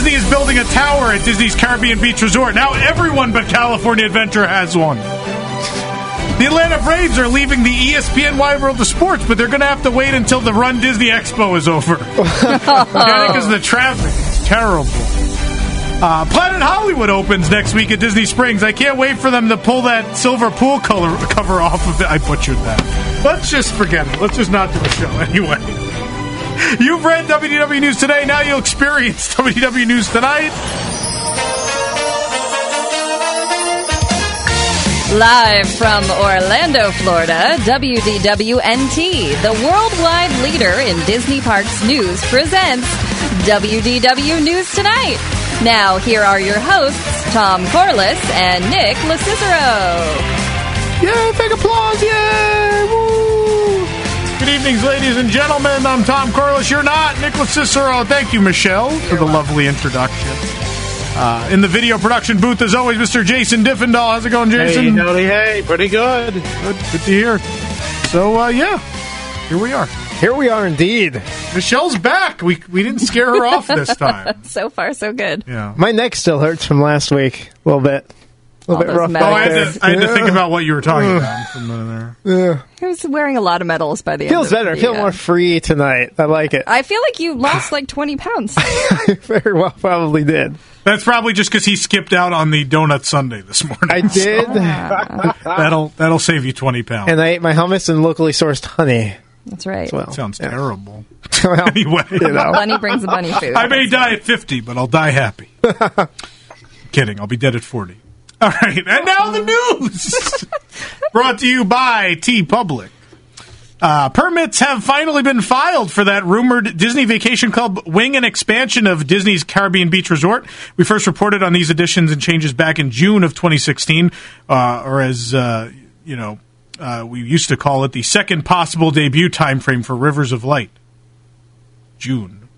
Disney is building a tower at Disney's Caribbean Beach Resort. Now everyone but California Adventure has one. The Atlanta Braves are leaving the ESPN Wide World of Sports, but they're going to have to wait until the Run Disney Expo is over. Because the traffic is terrible. Planet Hollywood opens next week at Disney Springs. I can't wait for them to pull that silver pool cover off of it. I butchered that. Let's just forget it. Let's just not do a show anyway. You've read WDW News Today. Now you'll experience WDW News Tonight. Live from Orlando, Florida, WDWNT, the worldwide leader in Disney Parks news, presents WDW News Tonight. Now, here are your hosts, Tom Corliss and Nick Locicero. Yay, big applause, yay! Woo! Good evening, ladies and gentlemen. I'm Tom Corliss. You're not. Nick Locicero. Thank you, Michelle, for the lovely introduction. In the video production booth, as always, Mr. Jason Diffendahl. How's it going, Jason? Hey, howdy, hey. Pretty good. Good to hear. So, yeah, here we are. Here we are indeed. Michelle's back. We didn't scare her off this time. So far, so good. Yeah. My neck still hurts from last week. A little bit. A little bit rough. Oh, I had to think about what you were talking about from there. Yeah. He was wearing a lot of medals by the end. Feels better. I feel more free tonight. I like it. I feel like you lost like 20 pounds. I very well probably did. That's probably just because he skipped out on the donut sundae this morning. I did. That'll save you 20 pounds. And I ate my hummus and locally sourced honey. That's right. Well, sounds terrible. Well, anyway, bunny brings a bunny food. I may die at 50, but I'll die happy. Kidding. I'll be dead at 40. All right, and now the news. Brought to you by T-Public. Permits have finally been filed for that rumored Disney Vacation Club wing and expansion of Disney's Caribbean Beach Resort. We first reported on these additions and changes back in June of 2016, or as we used to call it, the second possible debut timeframe for Rivers of Light. June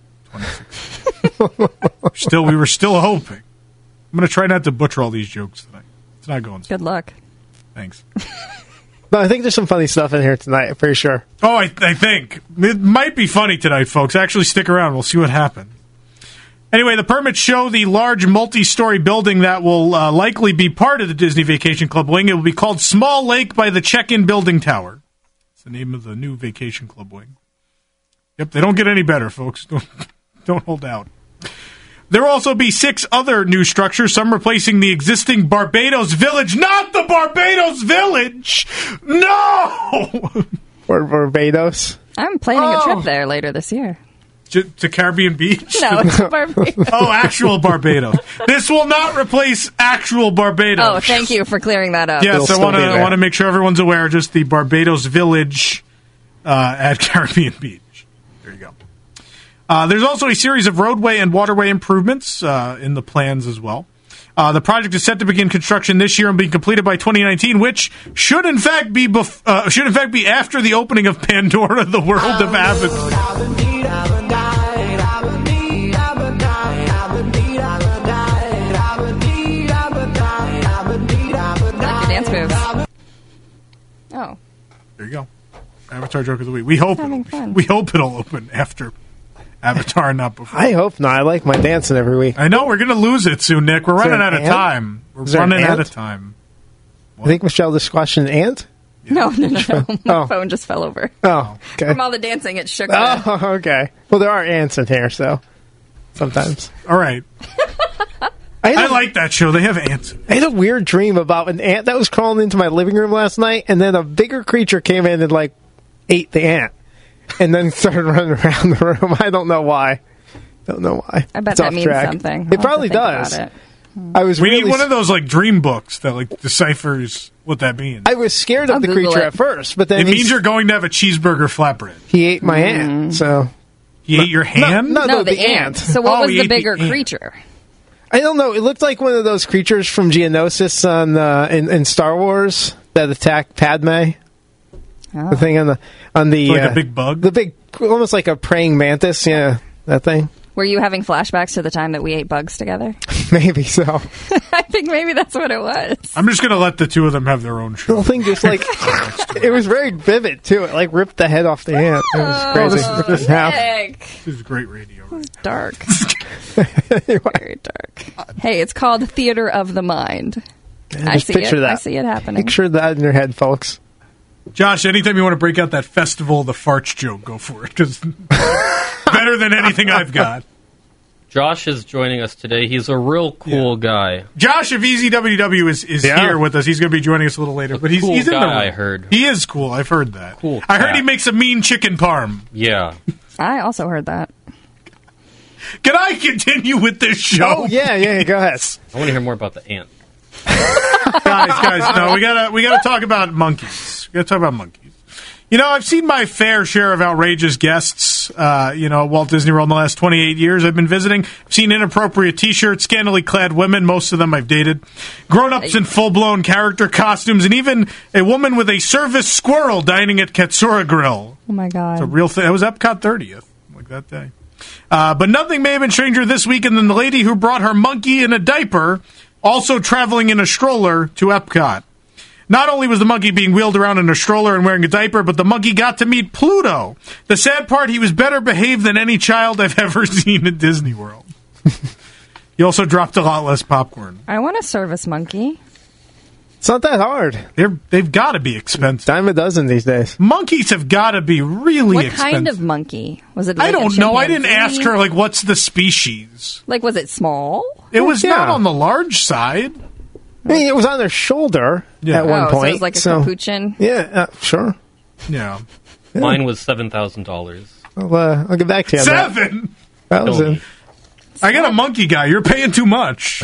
2016. We were still hoping. I'm going to try not to butcher all these jokes tonight. It's not going so. Good luck. Thanks. No, I think there's some funny stuff in here tonight, I'm pretty sure. Oh, I think. It might be funny tonight, folks. Actually, stick around. We'll see what happens. Anyway, the permits show the large multi-story building that will likely be part of the Disney Vacation Club wing. It will be called Small Lake by the Check-In Building Tower. It's the name of the new Vacation Club wing. Yep, they don't get any better, folks. Don't hold out. There will also be 6 other new structures, some replacing the existing Barbados Village. Not the Barbados Village! No! Or Barbados. I'm planning a trip there later this year. To Caribbean Beach? No, it's Barbados. Oh, actual Barbados. This will not replace actual Barbados. Oh, thank you for clearing that up. Yes, I want to make sure everyone's aware. Just the Barbados Village at Caribbean Beach. There you go. There's also a series of roadway and waterway improvements in the plans as well. The project is set to begin construction this year and be completed by 2019, which should in fact be after the opening of Pandora: The World of Avatar. Dance moves. Oh, there you go. Avatar joke of the week. We hope it'll open after Avatar, not before. I hope not. I like my dancing every week. I know we're going to lose it soon, Nick. We're running out of time. We're running out of time. What? I think Michelle just squashed an ant. Yeah. No. My phone just fell over. Oh, okay. From all the dancing, it shook. Oh, okay. Well, there are ants in here, so sometimes. All right. I like that show. They have ants. I had a weird dream about an ant that was crawling into my living room last night, and then a bigger creature came in and ate the ant, and then started running around the room. I don't know why. I bet that means something. It probably does. We need one of those dream books that deciphers what that means. I was scared of the creature at first, but then it means you're going to have a cheeseburger flatbread. He ate my ant, so he ate your hand. No, the ant. So what was the bigger creature? I don't know. It looked like one of those creatures from Geonosis in Star Wars that attacked Padme. Oh. The thing on the like a big bug? The big, almost like a praying mantis, yeah, that thing. Were you having flashbacks to the time that we ate bugs together? Maybe so. I think maybe that's what it was. I'm just going to let the two of them have their own The show. whole thing just like, it was very vivid too. It like ripped the head off the ant. It was crazy. Ripped it in half. Nick. This is great radio. Dark. Very dark. Hey, it's called Theater of the Mind. I Just see picture it. that. I see it happening. Picture that in your head, folks. Josh, anytime you want to break out that Festival of the Farts joke, go for it. Because better than anything I've got. Josh is joining us today. He's a real cool guy. Josh of EasyWW is here with us. He's going to be joining us a little later. But he's cool in the guy, room. I heard. He is cool. I've heard that. Cool I heard cat. he makes a mean chicken parm. Yeah. I also heard that. Can I continue with this show? Oh yeah, go ahead. I want to hear more about the ant. guys, no, we gotta talk about monkeys. We gotta talk about monkeys. You know, I've seen my fair share of outrageous guests, at Walt Disney World in the last 28 years I've been visiting. I've seen inappropriate T-shirts, scantily clad women, most of them I've dated, grown-ups in full-blown character costumes, and even a woman with a service squirrel dining at Katsura Grill. Oh, my God. It's a real thing. It was Epcot 30th, like that day. But nothing may have been stranger this weekend than the lady who brought her monkey in a diaper, also traveling in a stroller to Epcot. Not only was the monkey being wheeled around in a stroller and wearing a diaper, but the monkey got to meet Pluto. The sad part, he was better behaved than any child I've ever seen at Disney World. He also dropped a lot less popcorn. I want a service monkey. It's not that hard. They've got to be expensive. Dime a dozen these days. Monkeys have got to be really What expensive. kind of monkey? Was it like I don't a know. I didn't chimpanzee? ask her, what's the species? Like, was it small? It was Yeah. not on the large side. I mean, it was on their shoulder Yeah. at one Oh, point. so it was like a capuchin? Yeah, sure. Yeah. Mine was $7,000. I'll get back to you on that. 7! That was Tony. it. I got a monkey guy. You're paying too much.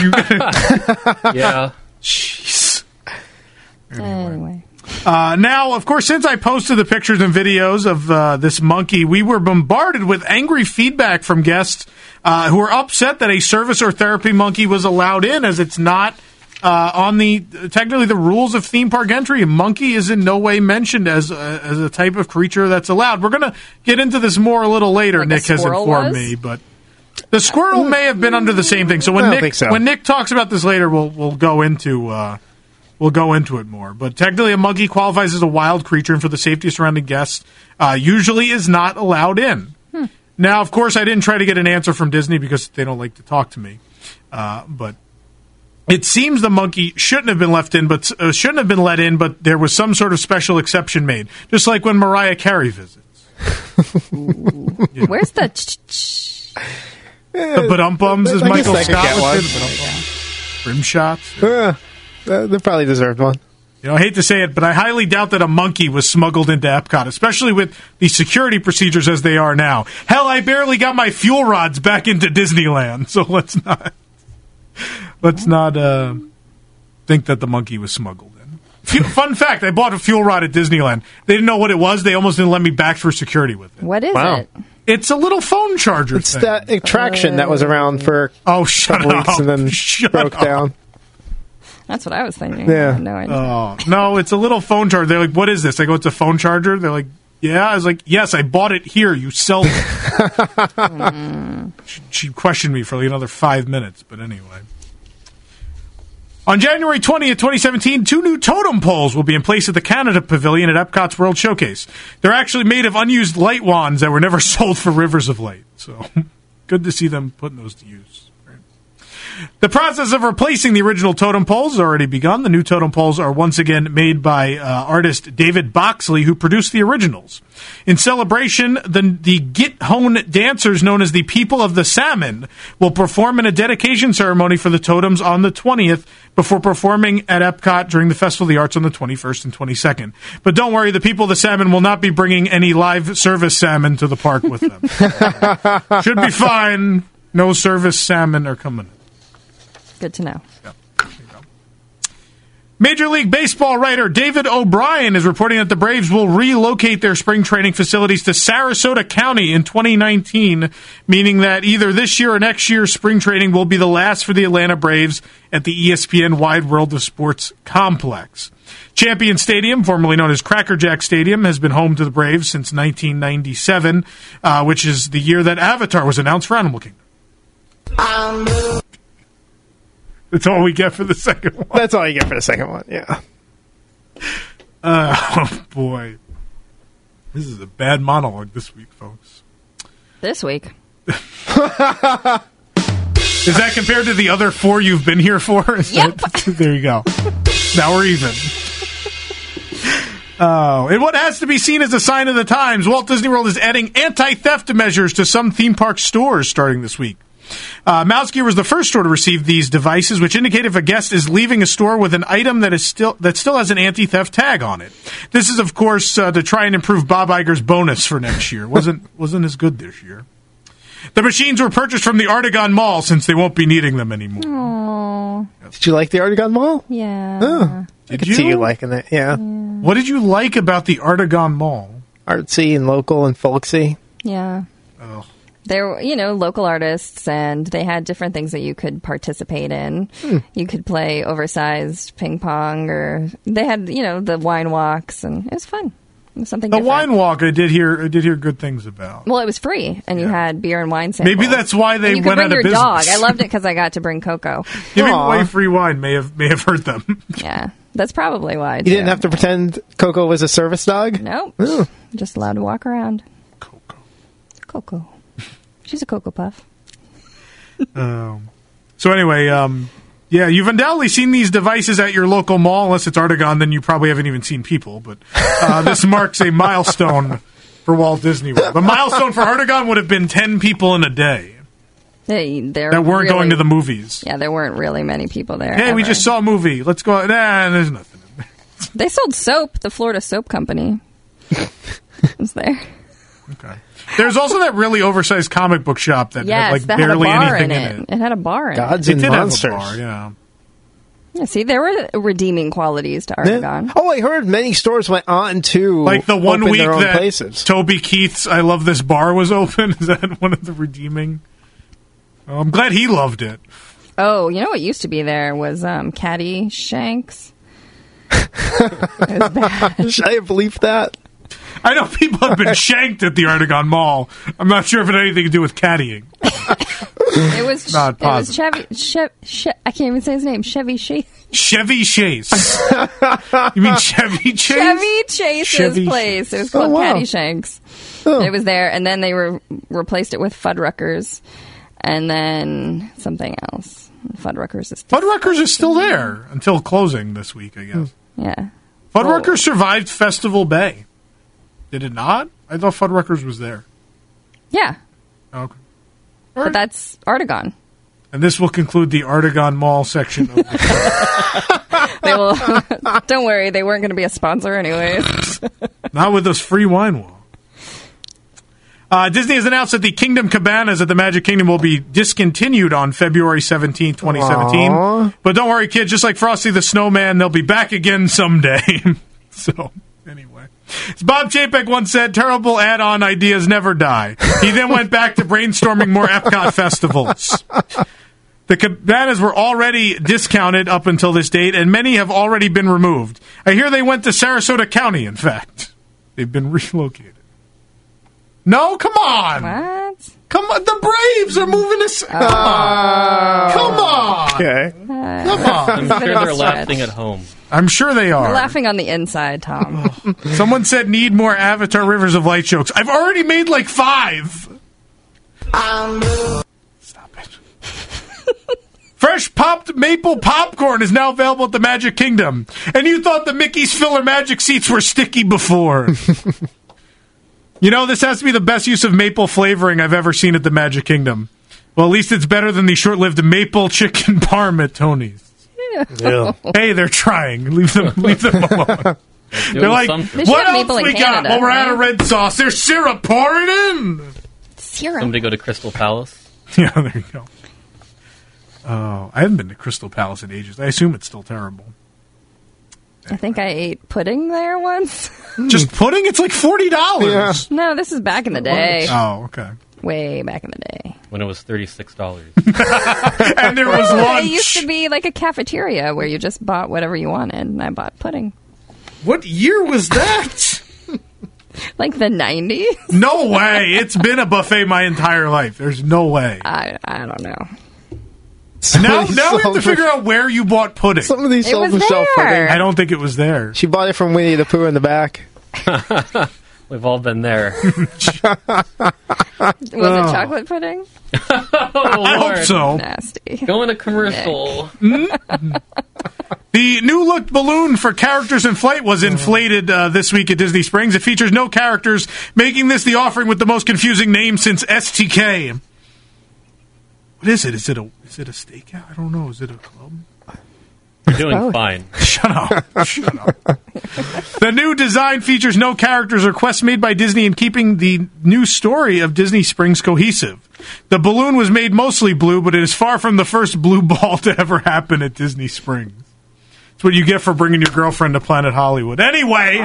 Yeah. Jeez. Anyway. Now, of course, since I posted the pictures and videos of this monkey, we were bombarded with angry feedback from guests who were upset that a service or therapy monkey was allowed in, as it's not on technically the rules of theme park entry. A monkey is in no way mentioned as a type of creature that's allowed. We're going to get into this more a little later. Like Nick a has squirrel informed was? me, but the squirrel may have been under the same thing. So when I don't think so. when Nick talks about this later, we'll go into it more. But technically, a monkey qualifies as a wild creature, and for the safety of surrounding guests, usually is not allowed in. Now, of course, I didn't try to get an answer from Disney because they don't like to talk to me. But it seems the monkey shouldn't have been let in, but there was some sort of special exception made, just like when Mariah Carey visits. Where's the... The badum-bums, as I guess Michael I could Scott get would one. say. Rim shots. They probably deserved one. I hate to say it, but I highly doubt that a monkey was smuggled into Epcot, especially with the security procedures as they are now. Hell, I barely got my fuel rods back into Disneyland, so let's not think that the monkey was smuggled in. Fun fact, I bought a fuel rod at Disneyland. They didn't know what it was. They almost didn't let me back for security with it. What is Wow. it? It's a little phone charger It's thing. that attraction that was around for Oh, a shut couple weeks up. and then Shut broke up. down. That's what I was thinking. Yeah. I had no idea. Oh, no, it's a little phone charger. They're like, what is this? I go, it's a phone charger. They're like, yeah. I was like, yes, I bought it here. You sell it. She questioned me for another 5 minutes, but anyway. On January 20th, 2017, 2 new totem poles will be in place at the Canada Pavilion at Epcot's World Showcase. They're actually made of unused light wands that were never sold for Rivers of Light. So, good to see them putting those to use. The process of replacing the original totem poles has already begun. The new totem poles are once again made by artist David Boxley, who produced the originals. In celebration, the Githone dancers, known as the People of the Salmon, will perform in a dedication ceremony for the totems on the 20th before performing at Epcot during the Festival of the Arts on the 21st and 22nd. But don't worry, the People of the Salmon will not be bringing any live service salmon to the park with them. Should be fine. No service salmon are coming in. Good to know. Major League Baseball writer David O'Brien is reporting that the Braves will relocate their spring training facilities to Sarasota County in 2019, meaning that either this year or next year, spring training will be the last for the Atlanta Braves at the ESPN Wide World of Sports complex. Champion Stadium, formerly known as Cracker Jack Stadium, has been home to the Braves since 1997, which is the year that Avatar was announced for Animal Kingdom. That's all we get for the second one. That's all you get for the second one, yeah. Oh, boy. This is a bad monologue this week, folks. This week. Is that compared to the other 4 you've been here for? Yep. There you go. Now we're even. In what has to be seen as a sign of the times, Walt Disney World is adding anti-theft measures to some theme park stores starting this week. Mouse Gear was the first store to receive these devices, which indicate if a guest is leaving a store with an item that still has an anti-theft tag on it. This is, of course, to try and improve Bob Iger's bonus for next year. Wasn't as good this year. The machines were purchased from the Artagon Mall since they won't be needing them anymore. Aww. Did you like the Artagon Mall? Yeah. Oh, I could see you liking it, yeah. What did you like about the Artagon Mall? Artsy and local and folksy. Yeah. Oh. There were, local artists, and they had different things that you could participate in. You could play oversized ping pong, or they had, the wine walks, and it was fun. It was something different. The wine walk, I did hear good things about. Well, it was free, and you had beer and wine samples. Maybe that's why they and went out of business. You could bring your dog. I loved it because I got to bring Coco. Giving away free wine may have hurt them. Yeah, that's probably why. You didn't have to pretend Coco was a service dog? Nope. Oh. Just allowed to walk around. Coco. She's a Cocoa Puff. So anyway, yeah, you've undoubtedly seen these devices at your local mall. Unless it's Artagon, then you probably haven't even seen people. But this marks a milestone for Walt Disney World. The milestone for Artagon would have been 10 people in a day that weren't going to the movies. Yeah, there weren't really many people there. Hey, we just saw a movie. Let's go. Nah, there's nothing in there. They sold soap. The Florida Soap Company was there. Okay. There's also that really oversized comic book shop that had that barely had a bar anything in it. It had a bar in Gods it. and did Monsters. have a bar, yeah. Yeah, see, there were redeeming qualities to Artagon. Yeah. Oh, I heard many stores went on to Like the one open week their own that places. Toby Keith's I Love This Bar was open. Is that one of the redeeming? Oh, I'm glad he loved it. Oh, you know what used to be there was Caddy Shanks. It was bad. Should I have believed that? I know people have been shanked at the Artagon Mall. I'm not sure if it had anything to do with caddying. It was Not it was positive. I can't even say his name. Chevy Chase. Chevy Chase. You mean Chevy Chase? Chevy Chase's Chevy place. It was called wow. Caddy Shanks. Oh. It was there, and then they replaced it with Fuddruckers, and then something else. Fuddruckers is still Fuddruckers is still there until closing this week, I guess. yeah. Fuddruckers survived Festival Bay. Did it not? I thought Fuddruckers was there. Yeah, Okay. but that's Artagon. And this will conclude the Artagon Mall section of the show. They will. Don't worry, they weren't going to be a sponsor anyways. Not with this free wine wall. Disney has announced that the Kingdom Cabanas at the Magic Kingdom will be discontinued on February 17, 2017. Aww. But don't worry, kids. Just like Frosty the Snowman, they'll be back again someday. So, anyway. As Bob Chapek once said, terrible add-on ideas never die. He then went back to brainstorming more Epcot festivals. The cabanas were already discounted up until this date, and many have already been removed. I hear they went to Sarasota County, in fact. They've been relocated. No, come on. What? Come on. The Braves are moving to... Come on. Come on. Okay. Come on. I'm sure they're laughing at home. I'm sure they are. We're laughing on the inside, Tom. Someone said need more Avatar Rivers of Light jokes. I've already made like 5. Stop it. Fresh popped maple popcorn is now available at the Magic Kingdom. And you thought the Mickey's Filler Magic seats were sticky before. You know, this has to be the best use of maple flavoring I've ever seen at the Magic Kingdom. Well, at least it's better than the short-lived maple chicken parm at Tony's. Yeah. Hey, they're trying. Leave them alone. They're like, Something. They what should have else maple in we got? Canada, Well, we're out of right? red sauce. There's syrup. Pour it in. Syrup. Somebody go to Crystal Palace. Yeah, there you go. Oh, I haven't been to Crystal Palace in ages. I assume it's still terrible. I think I ate pudding there once. Just pudding? It's like $40. Yeah. No, this is back in the day. Oh, okay. Way back in the day. When it was $36. And there was lunch. It used to be like a cafeteria where you just bought whatever you wanted, and I bought pudding. What year was that? Like the 90s? No way. It's been a buffet my entire life. There's no way. I don't know. Now we have to figure out where you bought pudding. Some of these It sold was for shelf there. pudding. I don't think it was there. She bought it from Winnie the Pooh in the back. We've all been there. Was it chocolate pudding? Oh, I hope Lord. so. Nasty. Going to commercial. The new look balloon for Characters in Flight was inflated this week at Disney Springs. It features no characters, making this the offering with the most confusing name since STK. What is it? Is it a stakeout? I don't know. Is it a club? You're doing fine. Shut up. The new design features no characters or quests made by Disney in keeping the new story of Disney Springs cohesive. The balloon was made mostly blue, but it is far from the first blue ball to ever happen at Disney Springs. It's what you get for bringing your girlfriend to Planet Hollywood. Anyway.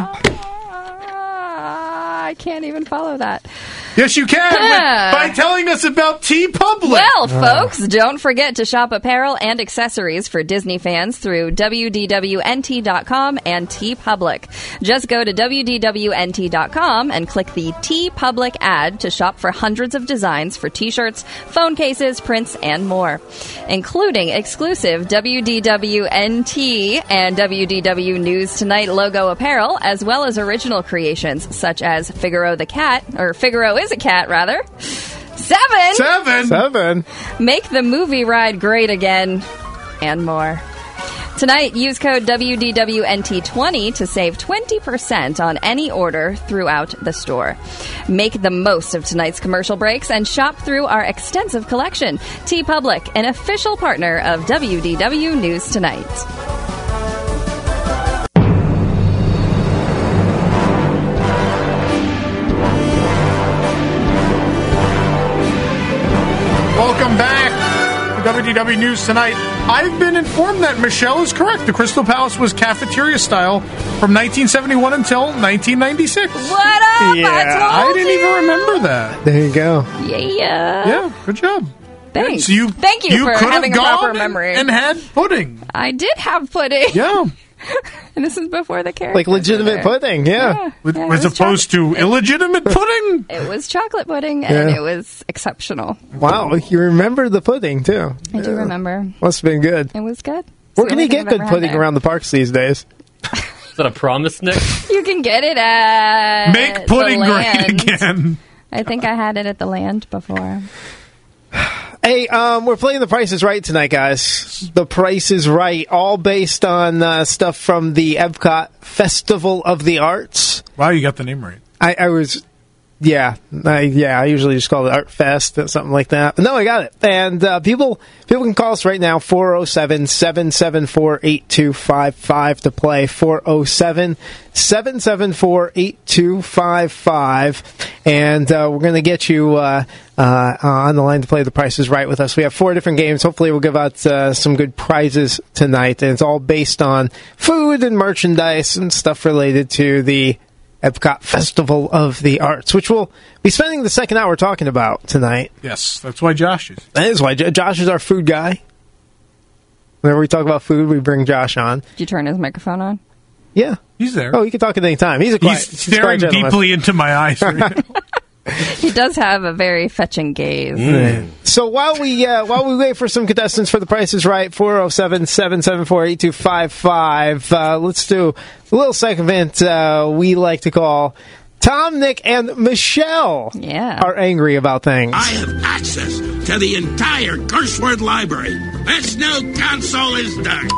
I can't even follow that. Yes, you can by telling us about TeePublic. Well, folks, don't forget to shop apparel and accessories for Disney fans through WDWNT.com and TeePublic. Just go to WDWNT.com and click the TeePublic ad to shop for hundreds of designs for t-shirts, phone cases, prints, and more, including exclusive WDWNT and WDW News Tonight logo apparel, as well as original creations such as Figaro the Cat, or Figaro is a cat, rather. Seven. Make the movie ride great again, and more. Tonight, use code WDWNT20 to save 20% on any order throughout the store. Make the most of tonight's commercial breaks and shop through our extensive collection. TeePublic, an official partner of WDW News Tonight. Welcome back to WDW News Tonight. I've been informed that Michelle is correct. The Crystal Palace was cafeteria style from 1971 until 1996. What up? Yeah, I didn't even remember that. There you go. Yeah, good job. Thanks. So Thank you for could having a have proper gone memory. and had pudding. I did have pudding. Yeah. And this is before the characters. Like legitimate pudding, yeah. As opposed to illegitimate pudding. It was chocolate pudding, and it was exceptional. Wow, you remember the pudding, too. I do remember. Must have been good. It was good. Where can you get good pudding around the parks these days? Is that a promise, Nick? You can get it at Make pudding the great Land. again. I think I had it at the Land before. Hey, we're playing The Price is Right tonight, guys. The Price is Right, all based on stuff from the Epcot Festival of the Arts. Wow, you got the name right. I usually just call it Art Fest or something like that. But no, I got it. And people can call us right now, 407-774-8255 to play, 407-774-8255. And we're going to get you on the line to play The Price is Right with us. We have 4 different games. Hopefully we'll give out some good prizes tonight. And it's all based on food and merchandise and stuff related to the Epcot Festival of the Arts, which we'll be spending the second hour talking about tonight. Yes, that's why Josh is. That is why Josh is our food guy. Whenever we talk about food, we bring Josh on. Did you turn his microphone on? Yeah. He's there. Oh, you can talk at any time. He's He's staring gentleman. deeply into my eyes right now. He does have a very fetching gaze. So while we wait for some contestants for The Price is Right, 407-774-8255, let's do a little segment we like to call Tom, Nick, and Michelle are angry about things. I have access to the entire curse word library. This new console is done.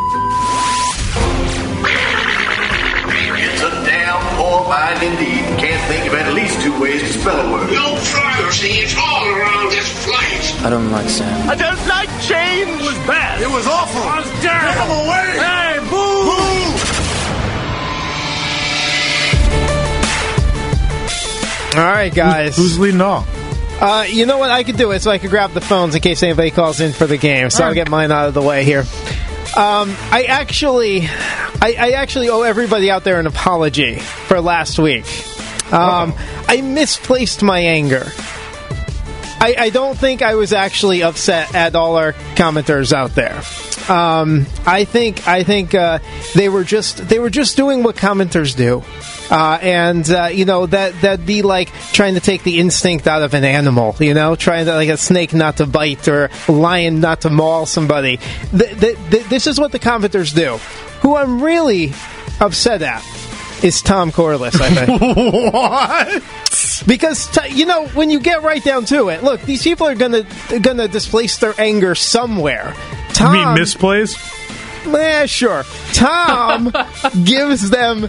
It's a damn poor mind indeed. Can't think of at least 2 ways to spell a word. No privacy. It's all around this place. I don't like Sam. I don't like change. It was bad. It was awful. I was terrible. Get him away. Hey, boo! All right, guys. Who's leading off? You know what? I could do it, so I could grab the phones in case anybody calls in for the game. So I'll get mine out of the way here. I actually owe everybody out there an apology for last week. I misplaced my anger. I don't think I was actually upset at all our commenters out there. I think they were just doing what commenters do. that'd be like trying to take the instinct out of an animal, trying to, like a snake not to bite or a lion not to maul somebody. This is what the commenters do. Who I'm really upset at is Tom Corliss, I think. What? Because, when you get right down to it, look, these people are gonna displace their anger somewhere. Tom, You mean misplays? Sure. Tom gives them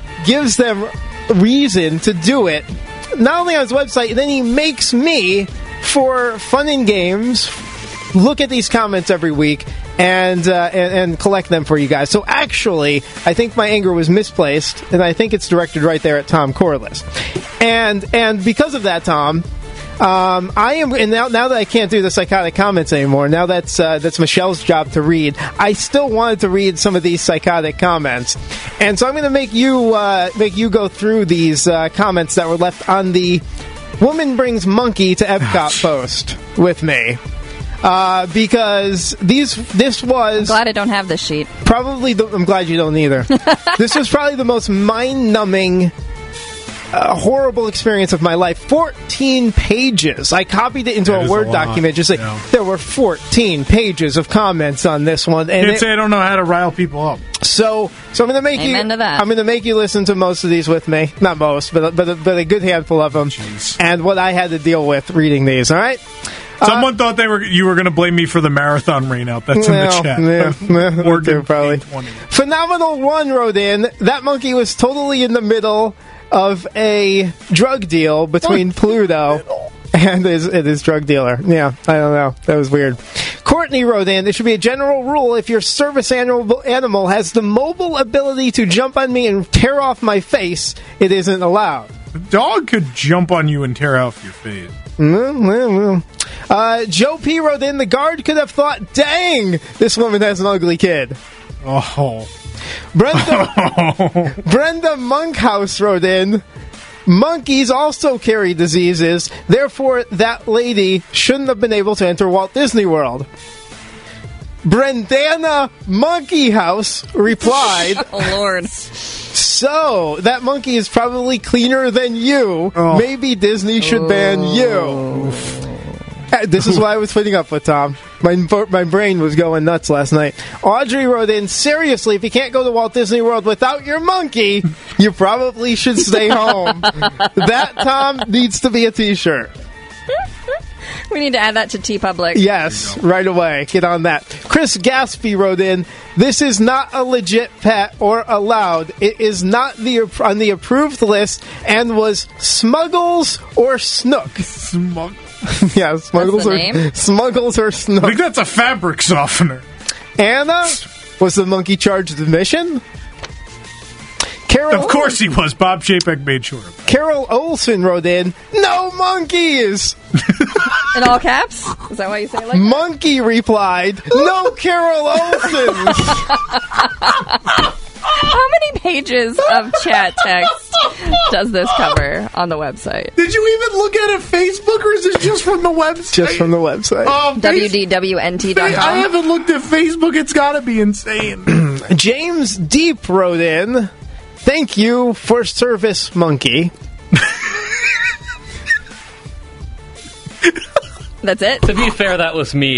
reason to do it. Not only on his website, then he makes me, for fun and games, look at these comments every week and collect them for you guys. So actually, I think my anger was misplaced, and I think it's directed right there at Tom Corliss. And because of that, Tom, I am, and now that I can't do the psychotic comments anymore, now that's Michelle's job to read. I still wanted to read some of these psychotic comments, and so I'm going to make you go through these comments that were left on the "Woman Brings Monkey to Epcot" post with me. Because this was... I'm glad I don't have this sheet. Probably, I'm glad you don't either. This was probably the most mind-numbing, horrible experience of my life. 14 pages. I copied it into a Word document. Just there were 14 pages of comments on this one. And Can't say I don't know how to rile people up. So I'm going to make Amen to that. I'm going to make you listen to most of these with me. Not most, but a good handful of them. Jeez. And what I had to deal with reading these. All right. Someone thought you were going to blame me for the marathon rainout. That's in the chat. Oregon, probably. Phenomenal One wrote in, that monkey was totally in the middle of a drug deal between Pluto and his drug dealer. Yeah, I don't know. That was weird. Courtney wrote in, there should be a general rule: if your service animal has the mobile ability to jump on me and tear off my face, it isn't allowed. The dog could jump on you and tear off your face. Joe P. wrote in, the guard could have thought, dang, this woman has an ugly kid. Oh. Brenda Monkhouse wrote in, monkeys also carry diseases, therefore that lady shouldn't have been able to enter Walt Disney World. Brendana Monkey House replied, Oh, Lord. so, that monkey is probably cleaner than you. Oh. Maybe Disney should ban you. This is what I was putting up with, Tom. My brain was going nuts last night. Audrey wrote in, seriously, if you can't go to Walt Disney World without your monkey, you probably should stay home. That, Tom, needs to be a t-shirt. We need to add that to TeePublic. Yes, right away. Get on that. Chris Gaspy wrote in, this is not a legit pet or allowed. It is not on the approved list and was Smuggles or Snook. Yeah, Smuggles or Snook. I think that's a fabric softener. Anna, was the monkey charged admission? Of course he was. Bob Chapek made sure. Carol Olson wrote in, no monkeys! In all caps? Is that why you say it like that? Monkey replied, no Carol Olsons! How many pages of chat text does this cover on the website? Did you even look at it Facebook, or is it just from the website? Just from the website. WDWNT.com. I haven't looked at Facebook. It's got to be insane. James Deep wrote in, thank you for service, monkey. That's it? To be fair, that was me.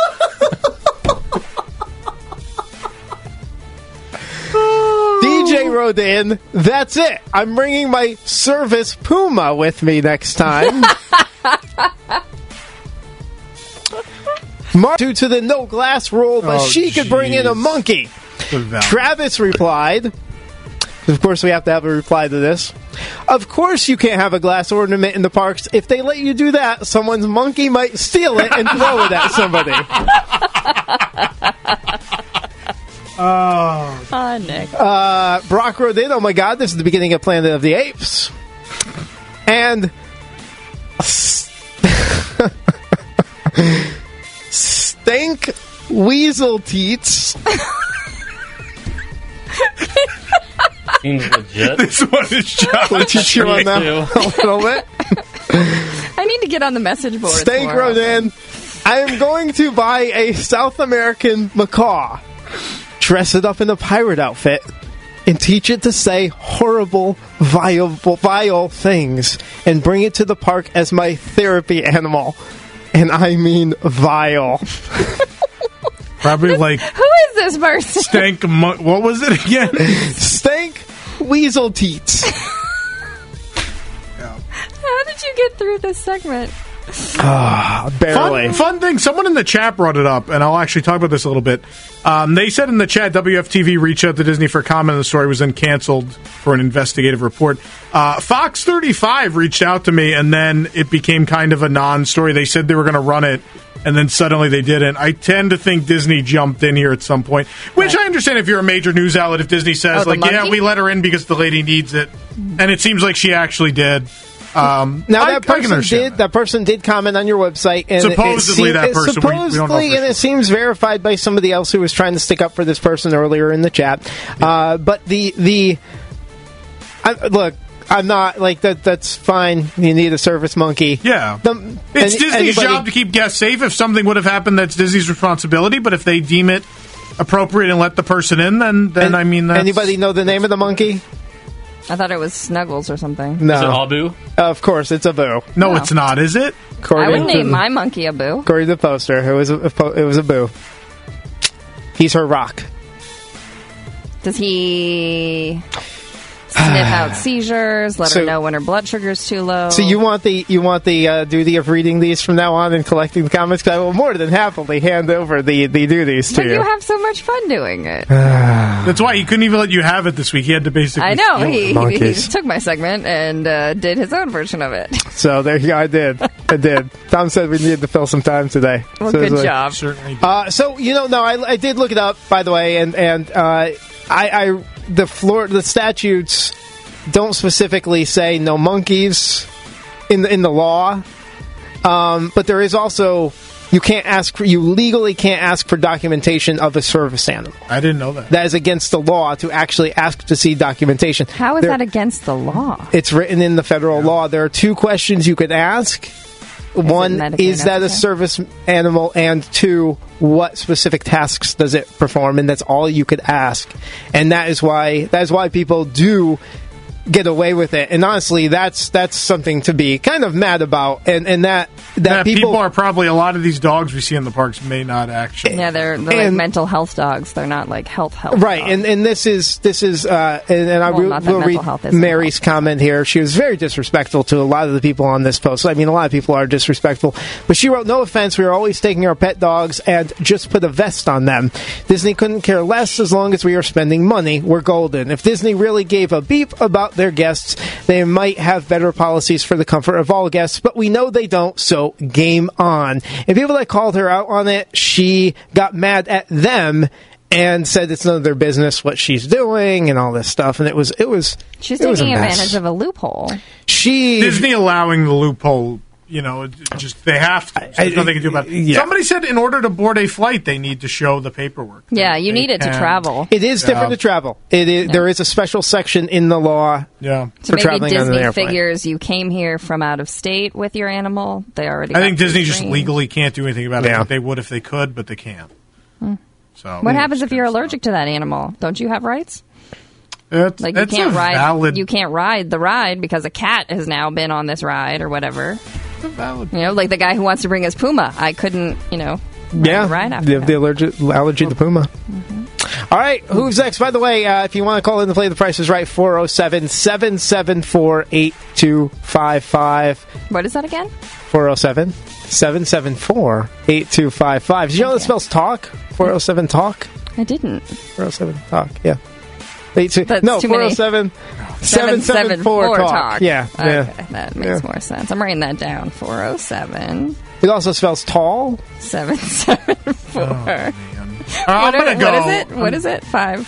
DJ wrote in, that's it. I'm bringing my service Puma with me next time. Due to the no glass rule, but she could bring in a monkey. Travis replied, of course we have to have a reply to this. Of course you can't have a glass ornament in the parks. If they let you do that, someone's monkey might steal it and throw it at somebody. Oh, Nick. Brock wrote in, oh my god, this is the beginning of Planet of the Apes. And Stank Weasel Teats. Seems legit. This one is just... Would you chew on that a little bit? I need to get on the message board. Stank wrote in, I am going to buy a South American macaw. Dress it up in a pirate outfit. and teach it to say horrible, vile things, and bring it to the park as my therapy animal. And I mean vile. Probably like Who is this person? Stank. What was it again? Stank Weasel Teats. How did you get through this segment? Barely. Fun thing. Someone in the chat brought it up, and I'll actually talk about this a little bit. They said in the chat, WFTV reached out to Disney for comment. The story was then canceled for an investigative report. Fox 35 reached out to me, and then it became kind of a non-story. They said they were going to run it, and then suddenly they didn't. I tend to think Disney jumped in here at some point, which I understand if you're a major news outlet, if Disney says, yeah, we let her in because the lady needs it, and it seems like she actually did. Now that person did comment on your website, and supposedly and it seems verified by somebody else who was trying to stick up for this person earlier in the chat. But look, I'm not like that. That's fine. You need a service monkey. Yeah, it's Disney's job to keep guests safe. If something would have happened, that's Disney's responsibility. But if they deem it appropriate and let the person in, then I mean, that's, anybody know the name of the monkey? I thought it was Snuggles or something. No. Is it Abu? Of course, it's Abu. No, it's not, is it? I would name my monkey Abu. According to the poster, it was Abu. He's her rock. Does he sniff out seizures? Let her know when her blood sugar's too low. So you want the duty of reading these from now on and collecting the comments? Because I will more than happily hand over the duties to you. But you have so much fun doing it. That's why he couldn't even let you have it this week. He had to basically. I know he just took my segment and did his own version of it. So there you go. I did. Tom said we needed to fill some time today. Well, so good job. Certainly. So I did look it up, by the way, and the statutes don't specifically say no monkeys in the law, but there is also you legally can't ask for documentation of a service animal. I didn't know that. That is against the law to actually ask to see documentation. How is that against the law? It's written in the federal law. There are two questions you could ask. One, is that a service animal? And two, what specific tasks does it perform? And that's all you could ask. And that is why people do get away with it. And honestly, that's something to be kind of mad about. And that people are probably, a lot of these dogs we see in the parks may not actually. Yeah, they're like mental health dogs. They're not like health right, dogs. And this is and I will read Mary's comment here. She was very disrespectful to a lot of the people on this post. I mean, a lot of people are disrespectful. But she wrote, no offense, we are always taking our pet dogs and just put a vest on them. Disney couldn't care less as long as we are spending money. We're golden. If Disney really gave a beep about their guests, they might have better policies for the comfort of all guests, but we know they don't, so game on. And people that called her out on it, she got mad at them and said it's none of their business what she's doing and all this stuff, and it was she's taking advantage of a loophole. Disney allowing the loophole. Just they have to. There's nothing they can do about it. Yeah. Somebody said in order to board a flight, they need to show the paperwork. Yeah, you need it to travel. It is different to travel. It is, There is a special section in the law for traveling on an airplane. Disney figures you came here from out of state with your animal. They already. I think Disney just legally can't do anything about it. Like they would if they could, but they can't. So what happens if you're allergic to that animal? Don't you have rights? You can't ride. You can't ride the ride because a cat has now been on this ride or whatever. Valid. Like the guy who wants to bring his puma. I couldn't, ride after the allergy to puma. Mm-hmm. All right, who's next? By the way, if you want to call in to play The Price is Right, 407-774-8255. What is that again? 407-774-8255. Did you know that spells talk? 407 talk? I didn't. 407 talk, yeah. 407 774 talk. Yeah, okay, that makes more sense. I'm writing that down. 407. It also spells tall. 774. I'm gonna go. What is it? 5.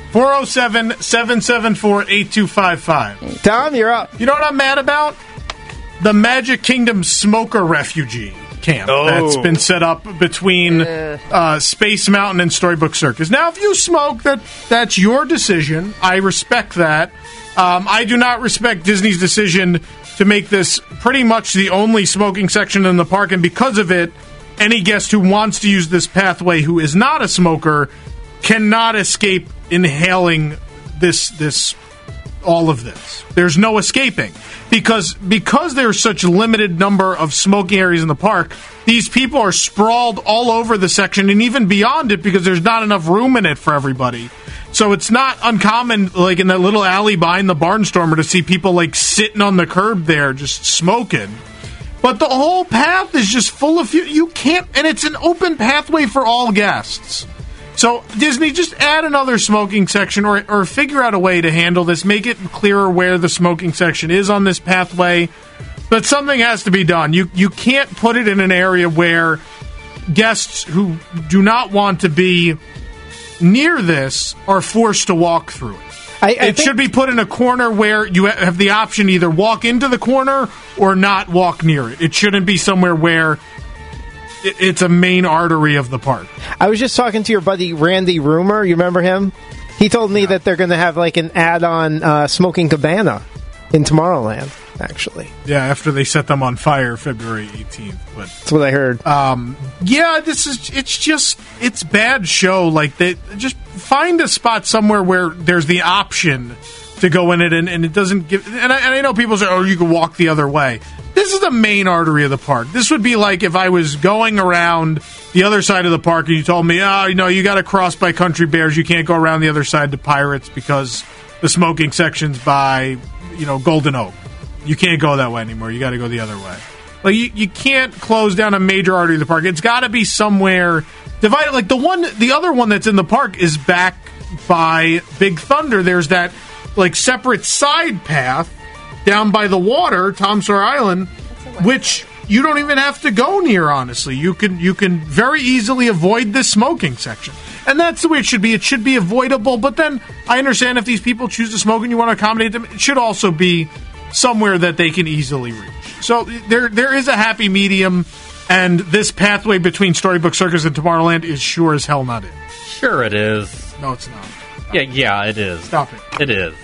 407-774-8255. Tom, you're up. You know what I'm mad about? The Magic Kingdom smoker refugee camp that's been set up between Space Mountain and Storybook Circus. Now, if you smoke, that's your decision. I respect that. I do not respect Disney's decision to make this pretty much the only smoking section in the park, and because of it, any guest who wants to use this pathway who is not a smoker cannot escape inhaling all of this. There's no escaping. Because there's such a limited number of smoking areas in the park, these people are sprawled all over the section and even beyond it because there's not enough room in it for everybody. So it's not uncommon, like in that little alley behind the Barnstormer, to see people like sitting on the curb there just smoking. But the whole path is just full of you can't, and it's an open pathway for all guests. So Disney, just add another smoking section or figure out a way to handle this. Make it clearer where the smoking section is on this pathway. But something has to be done. You can't put it in an area where guests who do not want to be near this are forced to walk through it. It should be put in a corner where you have the option to either walk into the corner or not walk near it. It shouldn't be somewhere where it's a main artery of the park. I was just talking to your buddy Randy Rumor. You remember him? He told me that they're going to have like an add-on smoking cabana in Tomorrowland, actually. Yeah, after they set them on fire February 18th. But that's what I heard. Yeah, it's bad show. Like, they just find a spot somewhere where there's the option to go in it, and it doesn't give... And I know people say, oh, you can walk the other way. This is the main artery of the park. This would be like if I was going around the other side of the park and you told me, you got to cross by Country Bears. You can't go around the other side to Pirates because the smoking section's by, Golden Oak. You can't go that way anymore. You got to go the other way. Like, you can't close down a major artery of the park. It's got to be somewhere divided. Like, the other one that's in the park is back by Big Thunder. There's that, like, separate side path down by the water, Tom Sawyer Island, which you don't even have to go near, honestly. You can very easily avoid this smoking section. And that's the way it should be. It should be avoidable, but then I understand if these people choose to smoke and you want to accommodate them, it should also be somewhere that they can easily reach. So there is a happy medium, and this pathway between Storybook Circus and Tomorrowland is sure as hell not it. Sure it is. No, it's not. Yeah, it is. Stop it. It is.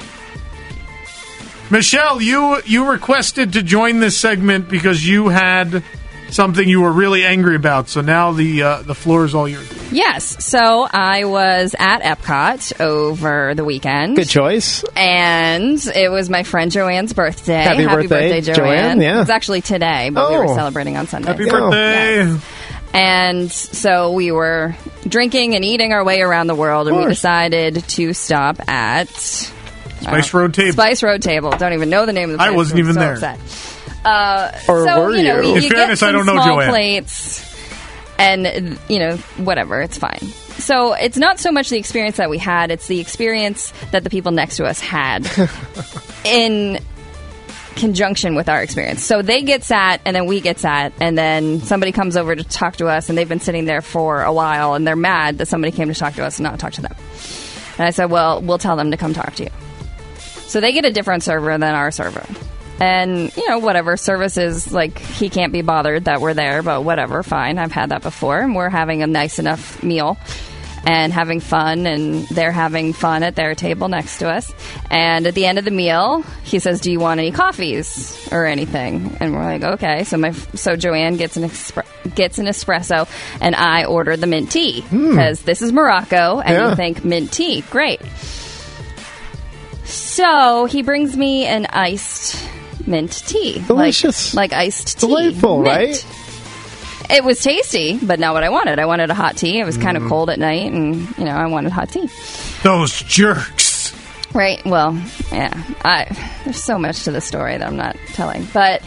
Michelle, you requested to join this segment because you had something you were really angry about. So now the floor is all yours. Yes. So I was at Epcot over the weekend. Good choice. And it was my friend Joanne's birthday. Happy birthday, Joanne. Yeah. It was actually today, but we were celebrating on Sunday. Happy birthday. Yes. And so we were drinking and eating our way around the world, and we decided to stop at... Spice Road Table. Spice Road Table. Don't even know the name of the place. I wasn't even there. Upset. Or were you? In fairness, I don't know small Joanne. Plates and, whatever. It's fine. So it's not so much the experience that we had. It's the experience that the people next to us had in conjunction with our experience. So they get sat, and then we get sat, and then somebody comes over to talk to us, and they've been sitting there for a while, and they're mad that somebody came to talk to us and not talk to them. And I said, well, we'll tell them to come talk to you. So they get a different server than our server. And, whatever. Service is like, he can't be bothered that we're there, but whatever, fine. I've had that before. And we're having a nice enough meal and having fun, and they're having fun at their table next to us. And at the end of the meal, he says, do you want any coffees or anything? And we're like, okay. So Joanne gets an espresso, and I order the mint tea because this is Morocco, and you think mint tea. Great. So he brings me an iced mint tea. Delicious. Like iced tea. Delightful, right? It was tasty, but not what I wanted. I wanted a hot tea. It was kind of cold at night, and, I wanted hot tea. Those jerks. Right. Well, yeah. There's so much to the story that I'm not telling. But,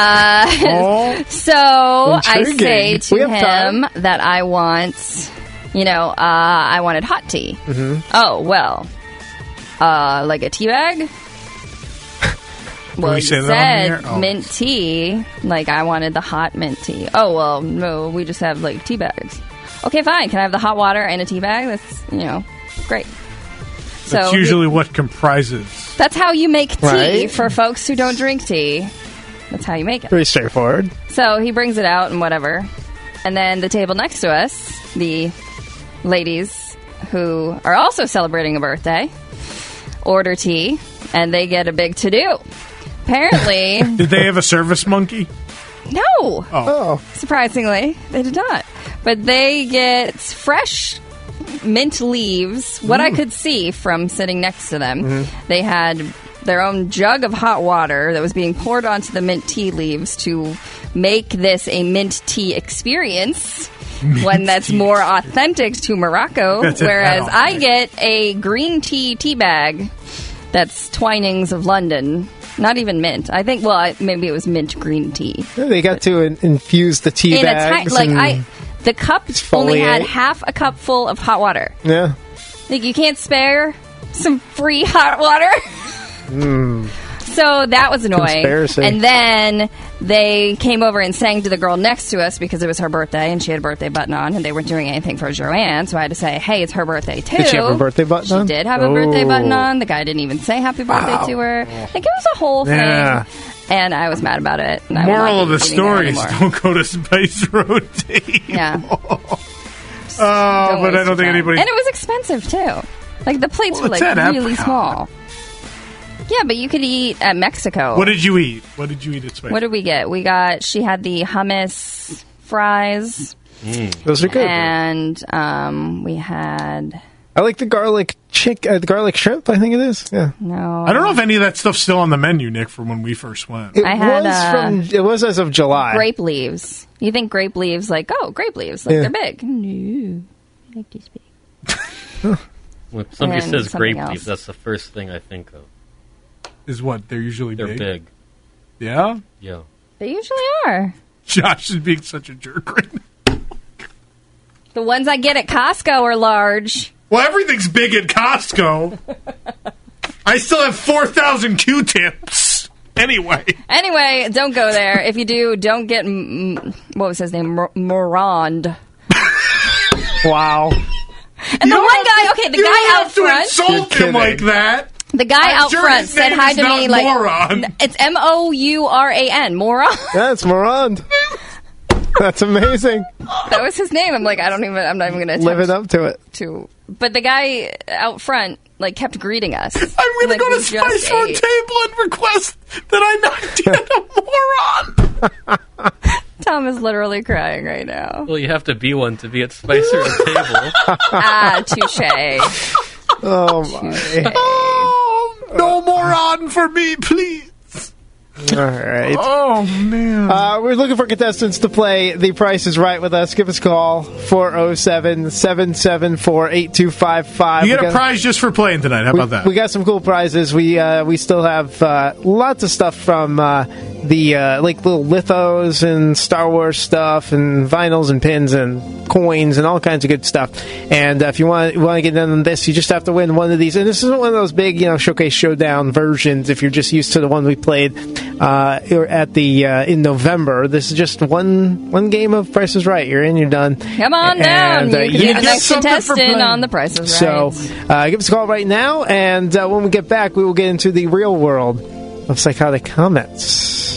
so I say to him that I want, I wanted hot tea. Mm-hmm. Oh, well. Like a tea bag? Well, we say said mint tea. Like, I wanted the hot mint tea. Oh, well, no, we just have, tea bags. Okay, fine. Can I have the hot water and a tea bag? That's, great. That's usually what comprises. That's how you make tea for folks who don't drink tea. That's how you make it. Pretty straightforward. So he brings it out and whatever. And then the table next to us, the ladies who are also celebrating a birthday, order tea, and they get a big to-do. Apparently... Did they have a service monkey? No. Oh. Surprisingly, they did not. But they get fresh mint leaves. What I could see from sitting next to them, they had their own jug of hot water that was being poured onto the mint tea leaves to make this a mint tea experience. One that's more authentic to Morocco, whereas I get a green tea bag that's Twinings of London. Not even mint. I think, maybe it was mint green tea. Yeah, they got to infuse the tea bags. The cup only had half a cup full of hot water. Yeah. Like, you can't spare some free hot water? So that was annoying. Conspiracy. And then they came over and sang to the girl next to us because it was her birthday and she had a birthday button on and they weren't doing anything for Joanne. So I had to say, hey, it's her birthday too. Did she have a birthday button on? She did have a birthday button on. The guy didn't even say happy birthday to her. Like, it was a whole thing. And I was mad about it. And Moral of the story is don't go to Spice Road Table. Yeah. But I don't think anybody... And it was expensive too. Like, the plates were like really small. Yeah, but you could eat at Mexico. What did you eat? What did you eat at Spice? What did we get? She had the hummus fries. Those are good. And we had... I like the garlic the garlic shrimp, I think it is. Yeah. No. I don't know if any of that stuff's still on the menu, Nick, from when we first went. It was as of July. Grape leaves. You think grape leaves, like, grape leaves, like they're big. No. I like this big. When somebody says grape else. leaves, that's the first thing I think of. Is what? They're usually big. Yeah? Yeah. They usually are. Josh is being such a jerk right now. The ones I get at Costco are large. Well, everything's big at Costco. I still have 4,000 Q-tips. Anyway, don't go there. If you do, don't get, what was his name? Morand. Wow. And the one guy, the guy out front. Insult him like that. The guy out front said hi to me like, Moran. It's Mouran. Moran. That's Morand. That's amazing. That was his name. I'm not even going to live up to it. But the guy out front kept greeting us. I'm going to go to Spice Road Table and request that I not get a moron. Tom is literally crying right now. Well, you have to be one to be at Spice Road Table. Touche. Oh, my. Oh, no moron for me, please. All right. Oh, man. We're looking for contestants to play The Price is Right with us. Give us a call, 407-774-8255. You get a prize just for playing tonight. How about that? We got some cool prizes. We still have lots of stuff from the little lithos and Star Wars stuff and vinyls and pins and coins and all kinds of good stuff. And if you want to get in on this, you just have to win one of these. And this isn't one of those big, Showcase Showdown versions. If you're just used to the one we played at the in November, this is just one game of Price is Right. You're in, you're done. Come on down. You can be the next contestant on the Price is Right. So give us a call right now, and when we get back, we will get into the real world of psychotic comments.